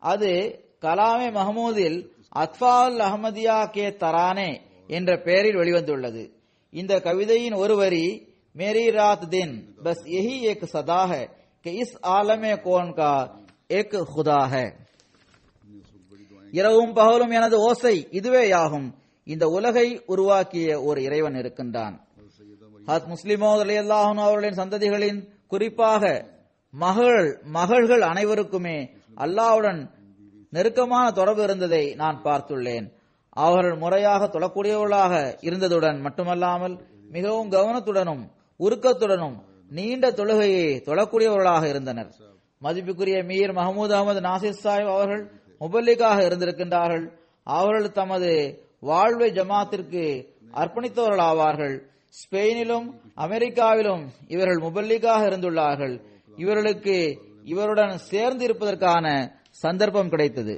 C: அது கலாமே மஹமூதில் அத்ஃபால் அஹமதியா கே தரானே என்ற பெயரில் வெளிவந்துள்ளது. இந்த கவிதையின் ஒரு வரி மேரி ராத் தின் பஸ் யஹி ஏக் சதா ஹை कि इस आलमे कौन का एक खुदा है. இரவும் பகலும் எனது ஓசை இதுவேயாகும், இந்த உலகை உருவாக்கிய ஒரு இறைவன் இருக்கின்றான். ஹத் முஸ்லிமோத் ரலியல்லாஹு அன்ஹு அவர்களின் சந்ததிகளின் குறிப்பாக மகள் மகள்கள் அனைவருக்குமே அல்லாஹ்வுடன் நெருக்கமான தொடர்பு இருந்ததை நான் பார்த்துள்ளேன். அவர்கள் முறையாக தொழக்கூடியவர்களாக இருந்ததுடன் மட்டுமல்லாமல் மிகவும் கவனத்துடனும் உருக்கத்துடனும் நீண்ட தொழுகையை தொழக்கூடியவர்களாக இருந்தனர். மதிப்புக்குரிய மீர் மஹமூத் அகமது நாசிர் சாஹிப் அவர்கள் முபல்லிகாக இருந்திருக்கின்றார்கள். அவர்கள் தமது வாழ்வை ஜமாத்திற்கு அர்ப்பணித்தவர்கள் ஆவார்கள். ஸ்பெயினிலும் அமெரிக்காவிலும் இவர்கள் முபல்லிகாக இருந்துள்ளார்கள். இவர்களுக்கு இவருடன் சேர்ந்து இருப்பதற்கான சந்தர்ப்பம் கிடைத்தது.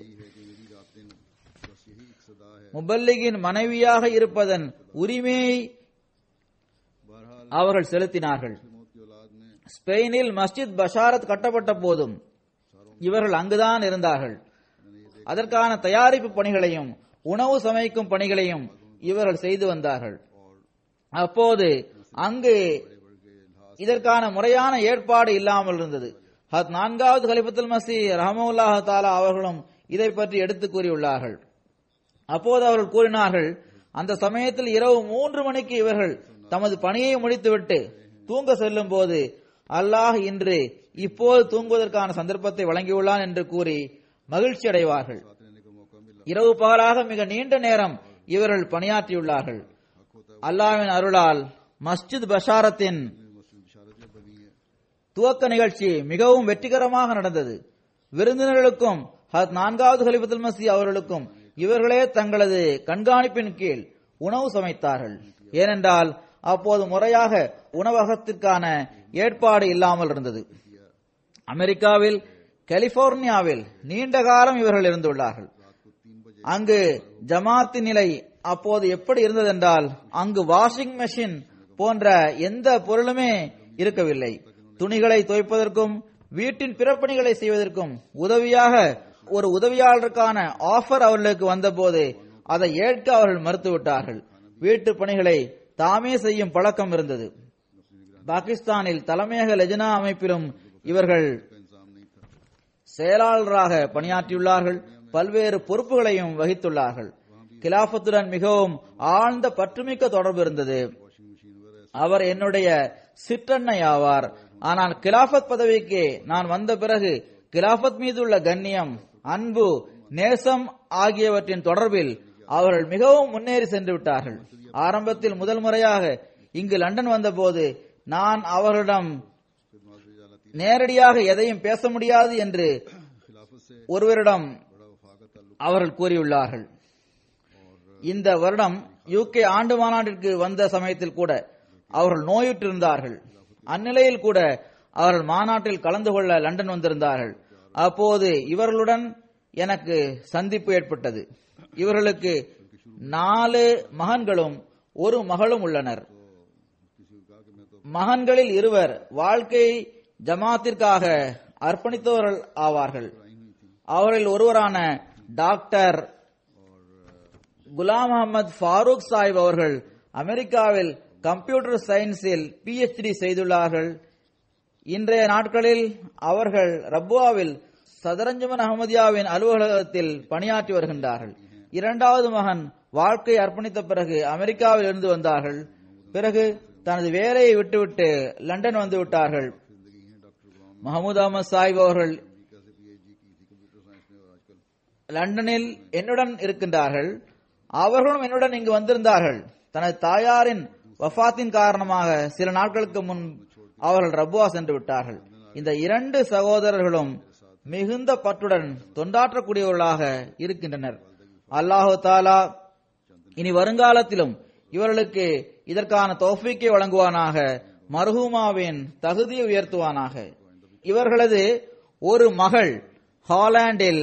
C: முபல்லிகின் மனைவியாக இருப்பதன் உரிமையை அவர்கள் செலுத்தினார்கள். ஸ்பெயினில் மஸ்ஜித் பஷாரத் கட்டப்பட்ட போதும் இவர்கள் அங்குதான் இருந்தார்கள். அதற்கான தயாரிப்பு பணிகளையும் உணவு சமைக்கும் பணிகளையும் இவர்கள் செய்து வந்தார்கள். அப்போது அங்கு இதற்கான முறையான ஏற்பாடு இல்லாமல் இருந்தது. ஹத் நான்காவது கலிஃபத்துல் மஸீஹ் ரஹ்மத்துல்லாஹி தஆலா அவர்களும் இதை பற்றி எடுத்து கூறியுள்ளார்கள். அப்போது அவர்கள் கூறினார்கள், அந்த சமயத்தில் இரவு மூன்று மணிக்கு இவர்கள் தமது பணியை முடித்துவிட்டு தூங்க செல்லும் போது அல்லாஹ் இன்று இப்போது தூங்குவதற்கான சந்தர்ப்பத்தை வழங்கியுள்ளான் என்று கூறி மகிழ்ச்சி அடைவார்கள். இரவு பகலாக மிக நீண்ட நேரம் இவர்கள் பணியாற்றியுள்ளார்கள். அல்லாஹ்வின் அருளால் மஸ்ஜித் பஷாரத்தின் துவக்க நிகழ்ச்சி மிகவும் வெற்றிகரமாக நடந்தது. விருந்தினர்களுக்கும் ஹத் நான்காவது கலிஃபத்துல் மஸீஹ் அவர்களுக்கும் இவர்களே தங்களது கண்காணிப்பின் கீழ் உணவு சமைத்தார்கள். ஏனென்றால் அப்போது முறையாக உணவகத்திற்கான ஏற்பாடு இல்லாமல் இருந்தது. அமெரிக்காவில் கலிபோர்னியாவில் நீண்ட காலம் இவர்கள் இருந்துள்ளார்கள். அங்கு ஜமாத்தின் நிலை அப்போது எப்படி இருந்ததென்றால் அங்கு வாஷிங் மெஷின் போன்ற எந்த பொருளுமே இருக்கவில்லை. துணிகளை துவைப்பதற்கும் வீட்டின் பிறப்பணிகளை செய்வதற்கும் உதவியாக ஒரு உதவியாளருக்கான ஆஃபர் அவர்களுக்கு வந்தபோது அதை ஏற்க அவர்கள் மறுத்துவிட்டார்கள். வீட்டு பணிகளை தாமே செய்யும் பழக்கம் இருந்தது. பாகிஸ்தானில் தலைமையக லெஜனா அமைப்பிலும் இவர்கள் செயலாளராக பணியாற்றியுள்ளார்கள். பல்வேறு பொறுப்புகளையும் வகித்துள்ளார்கள். கிலாபத்துடன் மிகவும் ஆழ்ந்த பற்றுமிக்க தொடர்பு இருந்தது. அவர் என்னுடைய சிற்றன்னை ஆவார். ஆனால் கிலாபத் பதவிக்கு நான் வந்த பிறகு கிலாபத் மீதுள்ள கண்ணியம், அன்பு, நேசம் ஆகியவற்றின் தொடர்பில் அவர்கள் மிகவும் முன்னேறி சென்று விட்டார்கள். ஆரம்பத்தில் முதல் முறையாக இங்கு லண்டன் வந்தபோது நான் அவர்களிடம் நேரடியாக எதையும் பேச முடியாது என்று ஒருவரிடம் அவர்கள் கூறியுள்ளார்கள். இந்த வருடம் யூகே ஆண்டு மாநாட்டிற்கு வந்த சமயத்தில் கூட அவர்கள் நோயுற்றிருந்தார்கள். அந்நிலையில் கூட அவர்கள் மாநாட்டில் கலந்து கொள்ள லண்டன் வந்திருந்தார்கள். அப்போது இவர்களுடன் எனக்கு சந்திப்பு ஏற்பட்டது. இவர்களுக்கு நாலு மகன்களும் ஒரு மகளும் உள்ளனர். மகன்களில் இருவர் வாழ்க்கை ஜமாத்திற்காக அர்ப்பணித்தவர்கள் ஆவார்கள். அவரில் ஒருவரான டாக்டர் குலாம் அஹமத் ஃபாரூக் சாஹிப் அவர்கள் அமெரிக்காவில் கம்ப்யூட்டர் சயின்ஸில் பிஎச்டி செய்துள்ளார்கள். இன்றைய நாட்களில் அவர்கள் ரப்புவாவில் சதரஞ்சமன் அஹமதியாவின் அலுவலகத்தில் பணியாற்றி வருகின்றார்கள். இரண்டாவது மகன் வாழ்க்கை அர்ப்பணித்த பிறகு அமெரிக்காவில் இருந்து வந்தார்கள். பிறகு தனது வேலையை விட்டுவிட்டு லண்டன் வந்து விட்டார்கள். மஹமூத் அஹமத் சாஹிப் அவர்கள் லண்டனில் என்னுடன் இருக்கின்றார்கள். அவர்களும் என்னுடன் இங்கு வந்திருந்தார்கள். தனது தாயாரின் வஃபாத்தின் காரணமாக சில நாட்களுக்கு முன் அவர்கள் ரப்புவா சென்று விட்டார்கள். இந்த இரண்டு சகோதரர்களும் மிகுந்த பற்றுடன் தொண்டாற்றக்கூடியவர்களாக இருக்கின்றனர். அல்லாஹு தாலா இனி வருங்காலத்திலும் இவர்களுக்கு இதற்கான தௌஃபீக்கை வழங்குவானாக. மர்ஹூமாவின் தகுதியை உயர்த்துவானாக. இவர்களது ஒரு மகள் ஹாலாந்தில்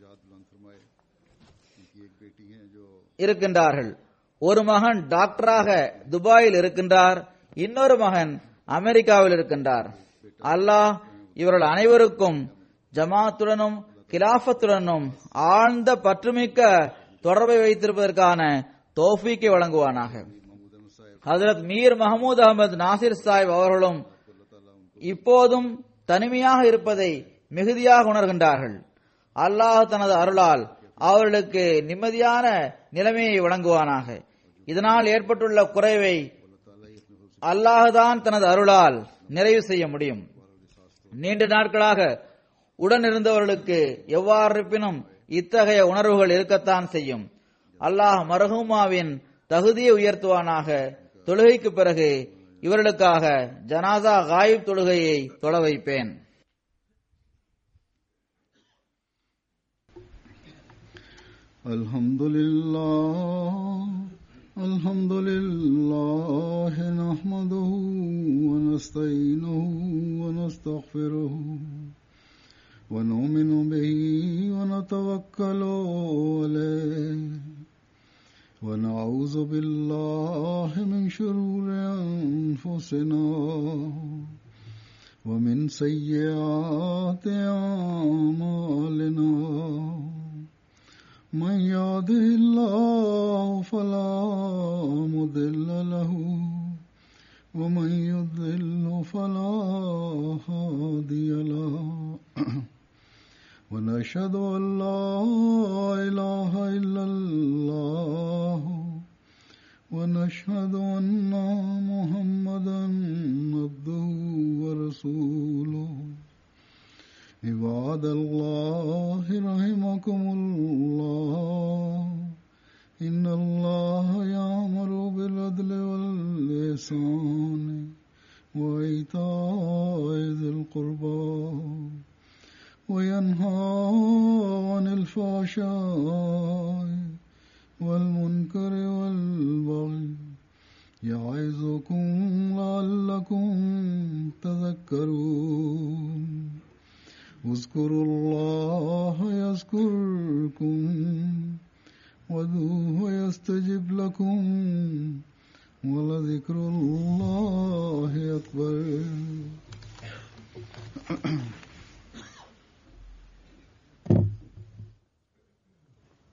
C: இருக்கின்றார்கள். ஒரு மகன் டாக்டராக துபாயில் இருக்கின்றார். இன்னொரு மகன் அமெரிக்காவில் இருக்கின்றார். அல்லாஹ் இவர்கள் அனைவருக்கும் ஜமாத்துடனும் கிலாஃபத்துடனும் ஆழ்ந்த பற்றுமிக்க தொடர்பை வைத்திருப்பதற்கான தௌஃபீக்கை வழங்குவானாக. ஹஜரத் மீர் மஹமூத் அகமது நாசிர் சாஹிப் அவர்களும் இப்போதும் தனிமையாக இருப்பதை மிகுதியாக உணர்கின்றார்கள். அல்லாஹ் தனது அருளால் அவர்களுக்கு நிம்மதியான நிலைமையை வழங்குவானாக. இதனால் ஏற்பட்டுள்ள குறைவை அல்லாஹ்தான் தனது அருளால் நிறைவு செய்ய முடியும். நீண்ட நாட்களாக உடனிருந்தவர்களுக்கு எவ்வாறு இருப்பினும் இத்தகைய உணர்வுகள் இருக்கத்தான் செய்யும். அல்லாஹ் மர்ஹூமாவின் தகுதியை உயர்த்துவானாக. தொழுகைக்கு பிறகு இவர்களுக்காக ஜனாசா காயிப் தொழுகையை தொழ வைப்பேன்.
B: அல்ஹம்துலில்லாஹ் அல்ஹம்துலில்லாஹ் நஹ்மதுஹு வ நஸ்தஈனுஹு வ நஸ்தக்ஃபிருஹு வ நு'மினு பிஹி வ நதவக்கலு அலைஹி வ நஊது பில்லாஹி மின் ஷுரூரி அன்ஃபுஸினா வ மின் ஸய்யிஆத்தி அஅமாலினா. من يهده الله فلا مضل له ومن يضلل فلا هادي له ونشهد أن لا إله إلا الله ونشهد أن محمدا عبده ورسوله. عباد الله رحمكم الله إن الله يأمر بالعدل والإحسان وإيتاء ذي القربى وينهى عن الفحشاء والمنكر والبغي يعظكم لعلكم تذكرون. اذكروا الله يذكركم وادعوه يستجب لكم ولذكر الله أكبر.